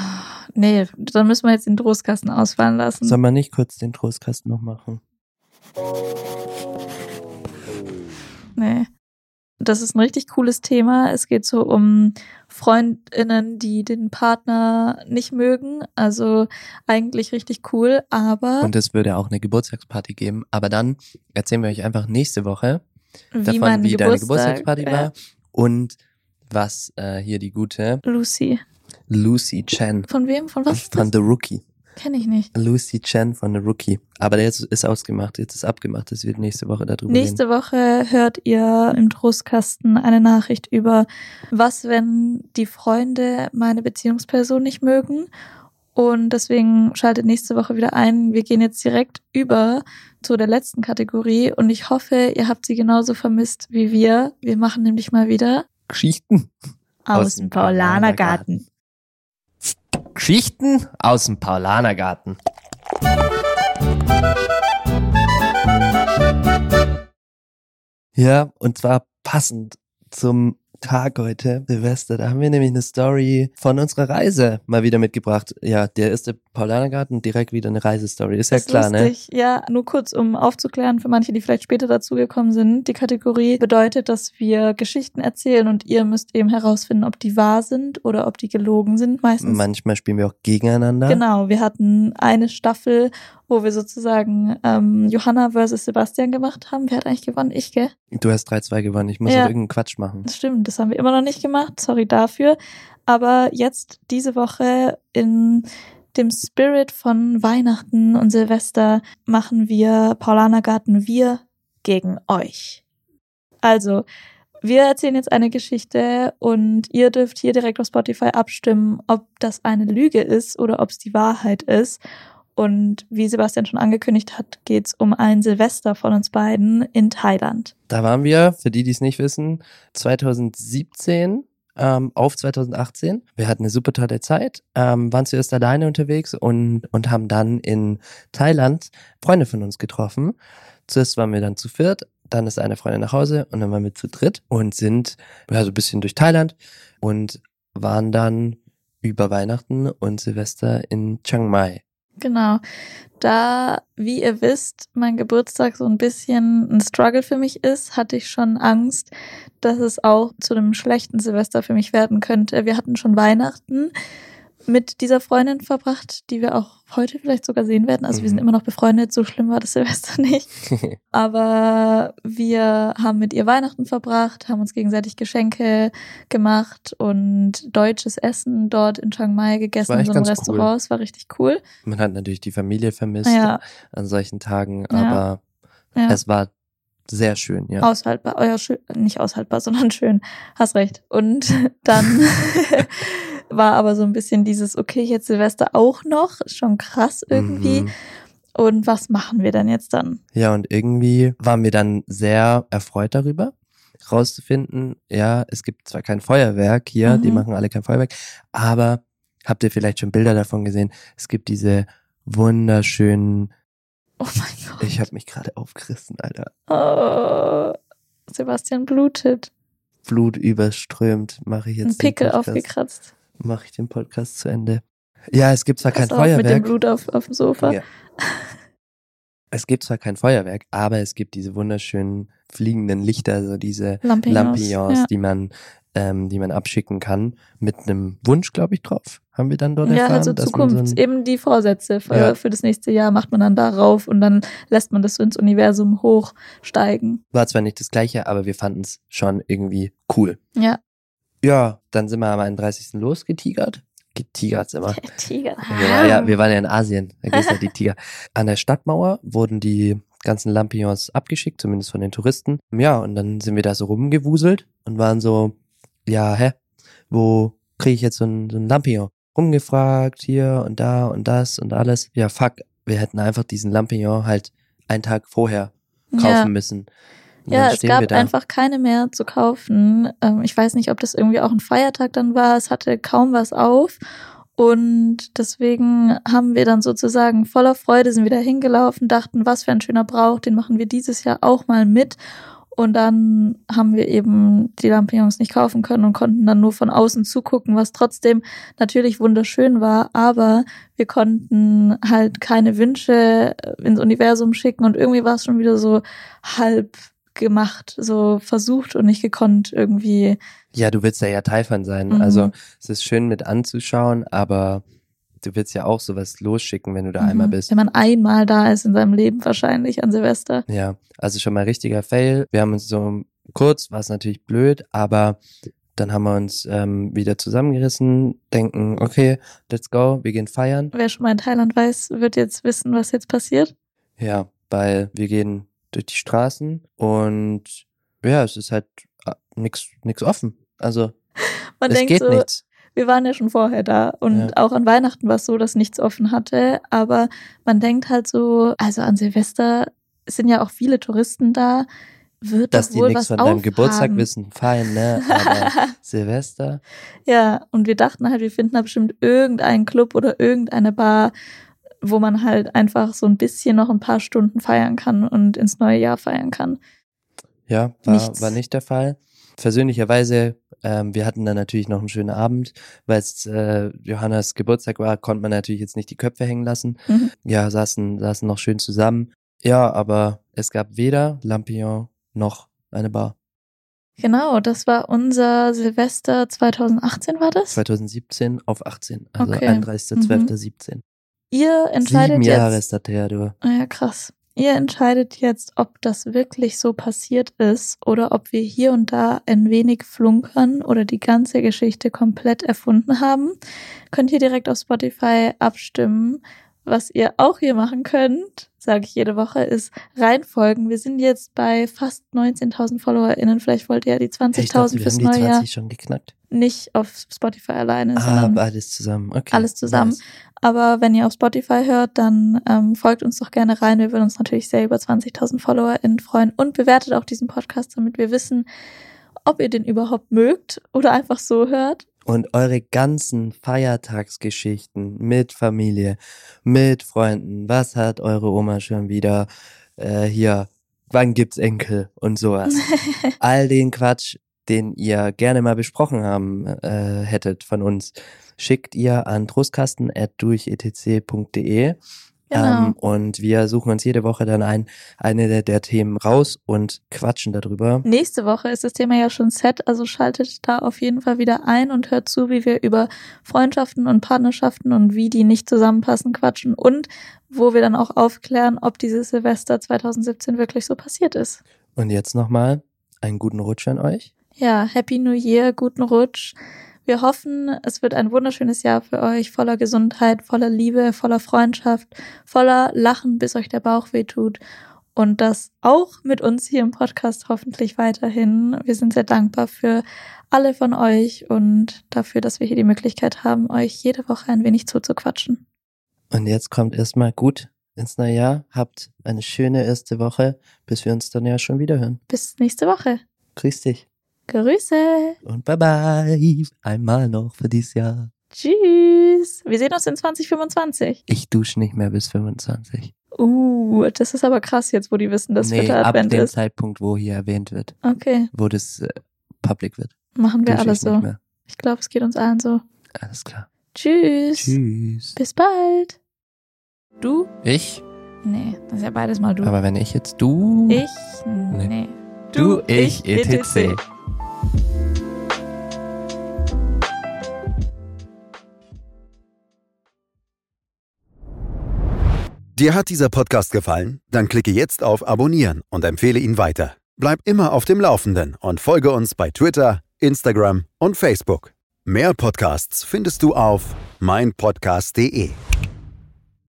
Nee, dann müssen wir jetzt den Trostkasten ausfallen lassen. Soll man nicht kurz den Trostkasten noch machen? Nee. Das ist ein richtig cooles Thema. Es geht so um FreundInnen, die den Partner nicht mögen. Also eigentlich richtig cool, aber Und es würde auch eine Geburtstagsparty geben. Aber dann erzählen wir euch einfach nächste Woche wie davon, mein wie deine Geburtstag, Geburtstagsparty ja. war und was äh, hier die gute Lucy. Lucy Chen Von wem? Von was? ist von das? The Rookie. Kenn ich nicht. Lucy Chen von The Rookie. Aber der jetzt ist ausgemacht, jetzt ist abgemacht. Es wird nächste Woche darüber Nächste reden. Woche hört ihr im Trostkasten eine Nachricht über, was, wenn die Freunde meine Beziehungsperson nicht mögen. Und deswegen schaltet nächste Woche wieder ein. Wir gehen jetzt direkt über zu der letzten Kategorie und ich hoffe, ihr habt sie genauso vermisst wie wir. Wir machen nämlich mal wieder Geschichten aus, Aus dem dem Paulanergarten. Geschichten aus dem Paulanergarten. Ja, und zwar passend zum Tag heute, Silvester, da haben wir nämlich eine Story von unserer Reise mal wieder mitgebracht. Ja, der erste Paulanergarten, direkt wieder eine Reisestory. Ist ja Ist klar, lustig. Ja, nur kurz, um aufzuklären für manche, die vielleicht später dazugekommen sind. Die Kategorie bedeutet, dass wir Geschichten erzählen und ihr müsst eben herausfinden, ob die wahr sind oder ob die gelogen sind. ne? Meistens. Manchmal spielen wir auch gegeneinander. Genau, wir hatten eine Staffel, wo wir sozusagen ähm, Johanna versus Sebastian gemacht haben. Wer hat eigentlich gewonnen? Ich, gell? Du hast drei zwei gewonnen. Ich muss Ja. auch irgendeinen Quatsch machen. Das stimmt, das haben wir immer noch nicht gemacht. Sorry dafür. Aber jetzt diese Woche in dem Spirit von Weihnachten und Silvester machen wir Paulanergarten wir gegen euch. Also, wir erzählen jetzt eine Geschichte und ihr dürft hier direkt auf Spotify abstimmen, ob das eine Lüge ist oder ob es die Wahrheit ist. Und wie Sebastian schon angekündigt hat, geht's um ein Silvester von uns beiden in Thailand. Da waren wir, für die, die es nicht wissen, zwanzig siebzehn ähm, auf zwanzig achtzehn. Wir hatten eine super tolle Zeit, ähm, waren zuerst alleine unterwegs und, und haben dann in Thailand Freunde von uns getroffen. Zuerst waren wir dann zu viert, dann ist eine Freundin nach Hause und dann waren wir zu dritt und sind ja, so ein bisschen durch Thailand und waren dann über Weihnachten und Silvester in Chiang Mai. Genau. Da, wie ihr wisst, mein Geburtstag so ein bisschen ein Struggle für mich ist, hatte ich schon Angst, dass es auch zu einem schlechten Silvester für mich werden könnte. Wir hatten schon Weihnachten mit dieser Freundin verbracht, die wir auch heute vielleicht sogar sehen werden. Also Mhm. wir sind immer noch befreundet, so schlimm war das Silvester nicht. Aber wir haben mit ihr Weihnachten verbracht, haben uns gegenseitig Geschenke gemacht und deutsches Essen dort in Chiang Mai gegessen war in echt so einem ganz Restaurant. Es war richtig cool. Man hat natürlich die Familie vermisst Ja. an solchen Tagen, Ja. aber Ja. es war sehr schön, ja. Aushaltbar, oh ja, schön, nicht aushaltbar, sondern schön. Hast recht. Und dann war aber so ein bisschen dieses, okay, jetzt Silvester auch noch, ist schon krass irgendwie. Mhm. Und was machen wir denn jetzt dann? Ja, und irgendwie waren wir dann sehr erfreut darüber, rauszufinden, ja, es gibt zwar kein Feuerwerk hier, die Mhm. machen alle kein Feuerwerk, aber habt ihr vielleicht schon Bilder davon gesehen? Es gibt diese wunderschönen, Oh mein Gott. ich habe mich gerade aufgerissen, Alter, Oh, Sebastian blutet. Blut überströmt, mache ich jetzt Ein Pickel den Podcast, aufgekratzt. mache ich den Podcast zu Ende. Ja, es gibt zwar Pass kein auf mit dem Feuerwerk. Blut auf, auf dem Sofa. Ja. Es gibt zwar kein Feuerwerk, aber es gibt diese wunderschönen fliegenden Lichter, so diese Lampions. Lampions, Ja. die man, ähm, die man abschicken kann, mit einem Wunsch, glaube ich, drauf. Haben wir dann dort Ja, erfahren, halt so dass man Zukunft. so ein, Eben die Vorsätze für, Ja. für das nächste Jahr macht man dann darauf und dann lässt man das so ins Universum hochsteigen. war zwar nicht das Gleiche, aber wir fanden es schon irgendwie cool. Ja. Ja, dann sind wir am einunddreißigsten losgetigert. Getigert sind wir. Tiger. Ja, ja, wir waren ja in Asien, da gibt's ja die Tiger. An der Stadtmauer wurden die ganzen Lampions abgeschickt, zumindest von den Touristen. Ja, und dann sind wir da so rumgewuselt und waren so, ja, hä, wo kriege ich jetzt so ein, so ein Lampion? Rumgefragt, hier und da und das und alles. Ja, fuck, wir hätten einfach diesen Lampion halt einen Tag vorher kaufen Ja. müssen. Und Ja, dann es stehen wir gab da. einfach keine mehr zu kaufen. Ähm, ich weiß nicht, ob das irgendwie auch ein Feiertag dann war. Es hatte kaum was auf. Und deswegen haben wir dann sozusagen voller Freude sind wir da hingelaufen, dachten, was für ein schöner Brauch, den machen wir dieses Jahr auch mal mit. Und dann haben wir eben die Lampions nicht kaufen können und konnten dann nur von außen zugucken, was trotzdem natürlich wunderschön war, aber wir konnten halt keine Wünsche ins Universum schicken und irgendwie war es schon wieder so halb gemacht, so versucht und nicht gekonnt irgendwie. Ja, du willst ja ja Teil von sein. Mhm. Also es ist schön mit anzuschauen, aber du willst ja auch sowas losschicken, wenn du da Mhm. einmal bist. Wenn man einmal da ist in seinem Leben wahrscheinlich an Silvester. Ja, also schon mal richtiger Fail. Wir haben uns so kurz, war es natürlich blöd, aber dann haben wir uns ähm, wieder zusammengerissen, denken, okay, let's go, wir gehen feiern. Wer schon mal in Thailand weiß, wird jetzt wissen, was jetzt passiert. Ja, weil wir gehen durch die Straßen und ja, es ist halt äh, nix, nix offen. Also Man es denkt geht so, nichts. wir waren ja schon vorher da und Ja. auch an Weihnachten war es so, dass nichts offen hatte, aber man denkt halt so, also an Silvester sind ja auch viele Touristen da, wird Dass doch die wohl nichts was von deinem Geburtstag aufhaben. wissen, fein, ne? Aber Silvester, Ja, und wir dachten halt, wir finden da bestimmt irgendeinen Club oder irgendeine Bar, wo man halt einfach so ein bisschen noch ein paar Stunden feiern kann und ins neue Jahr feiern kann. ja, war, Nichts. war nicht der Fall. Versöhnlicherweise, ähm, wir hatten dann natürlich noch einen schönen Abend, weil es äh, Johannas Geburtstag war, konnte man natürlich jetzt nicht die Köpfe hängen lassen. Mhm. Ja, saßen, saßen noch schön zusammen. Ja, aber es gab weder Lampion noch eine Bar. Genau, das war unser Silvester zweitausendachtzehn, war das? zwanzig siebzehn auf achtzehn, also Okay. einunddreißigster zwölfter siebzehn. Ihr entscheidet Sieben Jahre jetzt. ist das her, du. Ja, krass. Ihr entscheidet jetzt, ob das wirklich so passiert ist oder ob wir hier und da ein wenig flunkern oder die ganze Geschichte komplett erfunden haben. Könnt ihr direkt auf Spotify abstimmen. Was ihr auch hier machen könnt, sage ich jede Woche, ist reinfolgen. Wir sind jetzt bei fast neunzehntausend FollowerInnen. Vielleicht wollt ihr ja die Hey, ich dachte, zwanzigtausend wir fürs haben die neue Jahr. zwanzig schon geknackt. Nicht auf Spotify alleine, Ah, sondern alles zusammen. Okay. alles zusammen. Nice. Aber wenn ihr auf Spotify hört, dann ähm, folgt uns doch gerne rein. Wir würden uns natürlich sehr über zwanzigtausend FollowerInnen freuen und bewertet auch diesen Podcast, damit wir wissen, ob ihr den überhaupt mögt oder einfach so hört. Und eure ganzen Feiertagsgeschichten mit Familie, mit Freunden, was hat eure Oma schon wieder äh, hier, wann gibt's Enkel und sowas. All den Quatsch, den ihr gerne mal besprochen haben äh, hättet von uns, schickt ihr an trostkasten at durchetc punkt de. Genau. Ähm, und wir suchen uns jede Woche dann ein, eine der, der Themen raus und quatschen darüber. Nächste Woche ist das Thema ja schon set, also schaltet da auf jeden Fall wieder ein und hört zu, wie wir über Freundschaften und Partnerschaften und wie die nicht zusammenpassen quatschen und wo wir dann auch aufklären, ob dieses Silvester zwanzig siebzehn wirklich so passiert ist. Und jetzt nochmal einen guten Rutsch an euch. Ja, Happy New Year, guten Rutsch. Wir hoffen, es wird ein wunderschönes Jahr für euch, voller Gesundheit, voller Liebe, voller Freundschaft, voller Lachen, bis euch der Bauch wehtut. Und das auch mit uns hier im Podcast hoffentlich weiterhin. Wir sind sehr dankbar für alle von euch und dafür, dass wir hier die Möglichkeit haben, euch jede Woche ein wenig zuzuquatschen. Und jetzt kommt erstmal gut ins neue Jahr. Habt eine schöne erste Woche, bis wir uns dann ja schon wieder hören. Bis nächste Woche. Grüß dich. Grüße. Und bye bye. Einmal noch für dieses Jahr. Tschüss. Wir sehen uns in zwanzig fünfundzwanzig. Ich dusche nicht mehr bis fünfundzwanzig. Uh, das ist aber krass jetzt, wo die wissen, dass nee, vierter ab Advent dem ist. Zeitpunkt, wo hier erwähnt wird, Okay, wo das äh, public wird. machen wir Dusche alle ich so. nicht mehr. Ich glaube, es geht uns allen so. Alles klar. Tschüss. Tschüss. Bis bald. Du? Ich? Nee, das ist ja beides mal du. Aber wenn ich jetzt du... ich? Nee. Nee. Du, ich, et cetera. Dir hat dieser Podcast gefallen? Dann klicke jetzt auf Abonnieren und empfehle ihn weiter. Bleib immer auf dem Laufenden und folge uns bei Twitter, Instagram und Facebook. Mehr Podcasts findest du auf meinpodcast punkt de.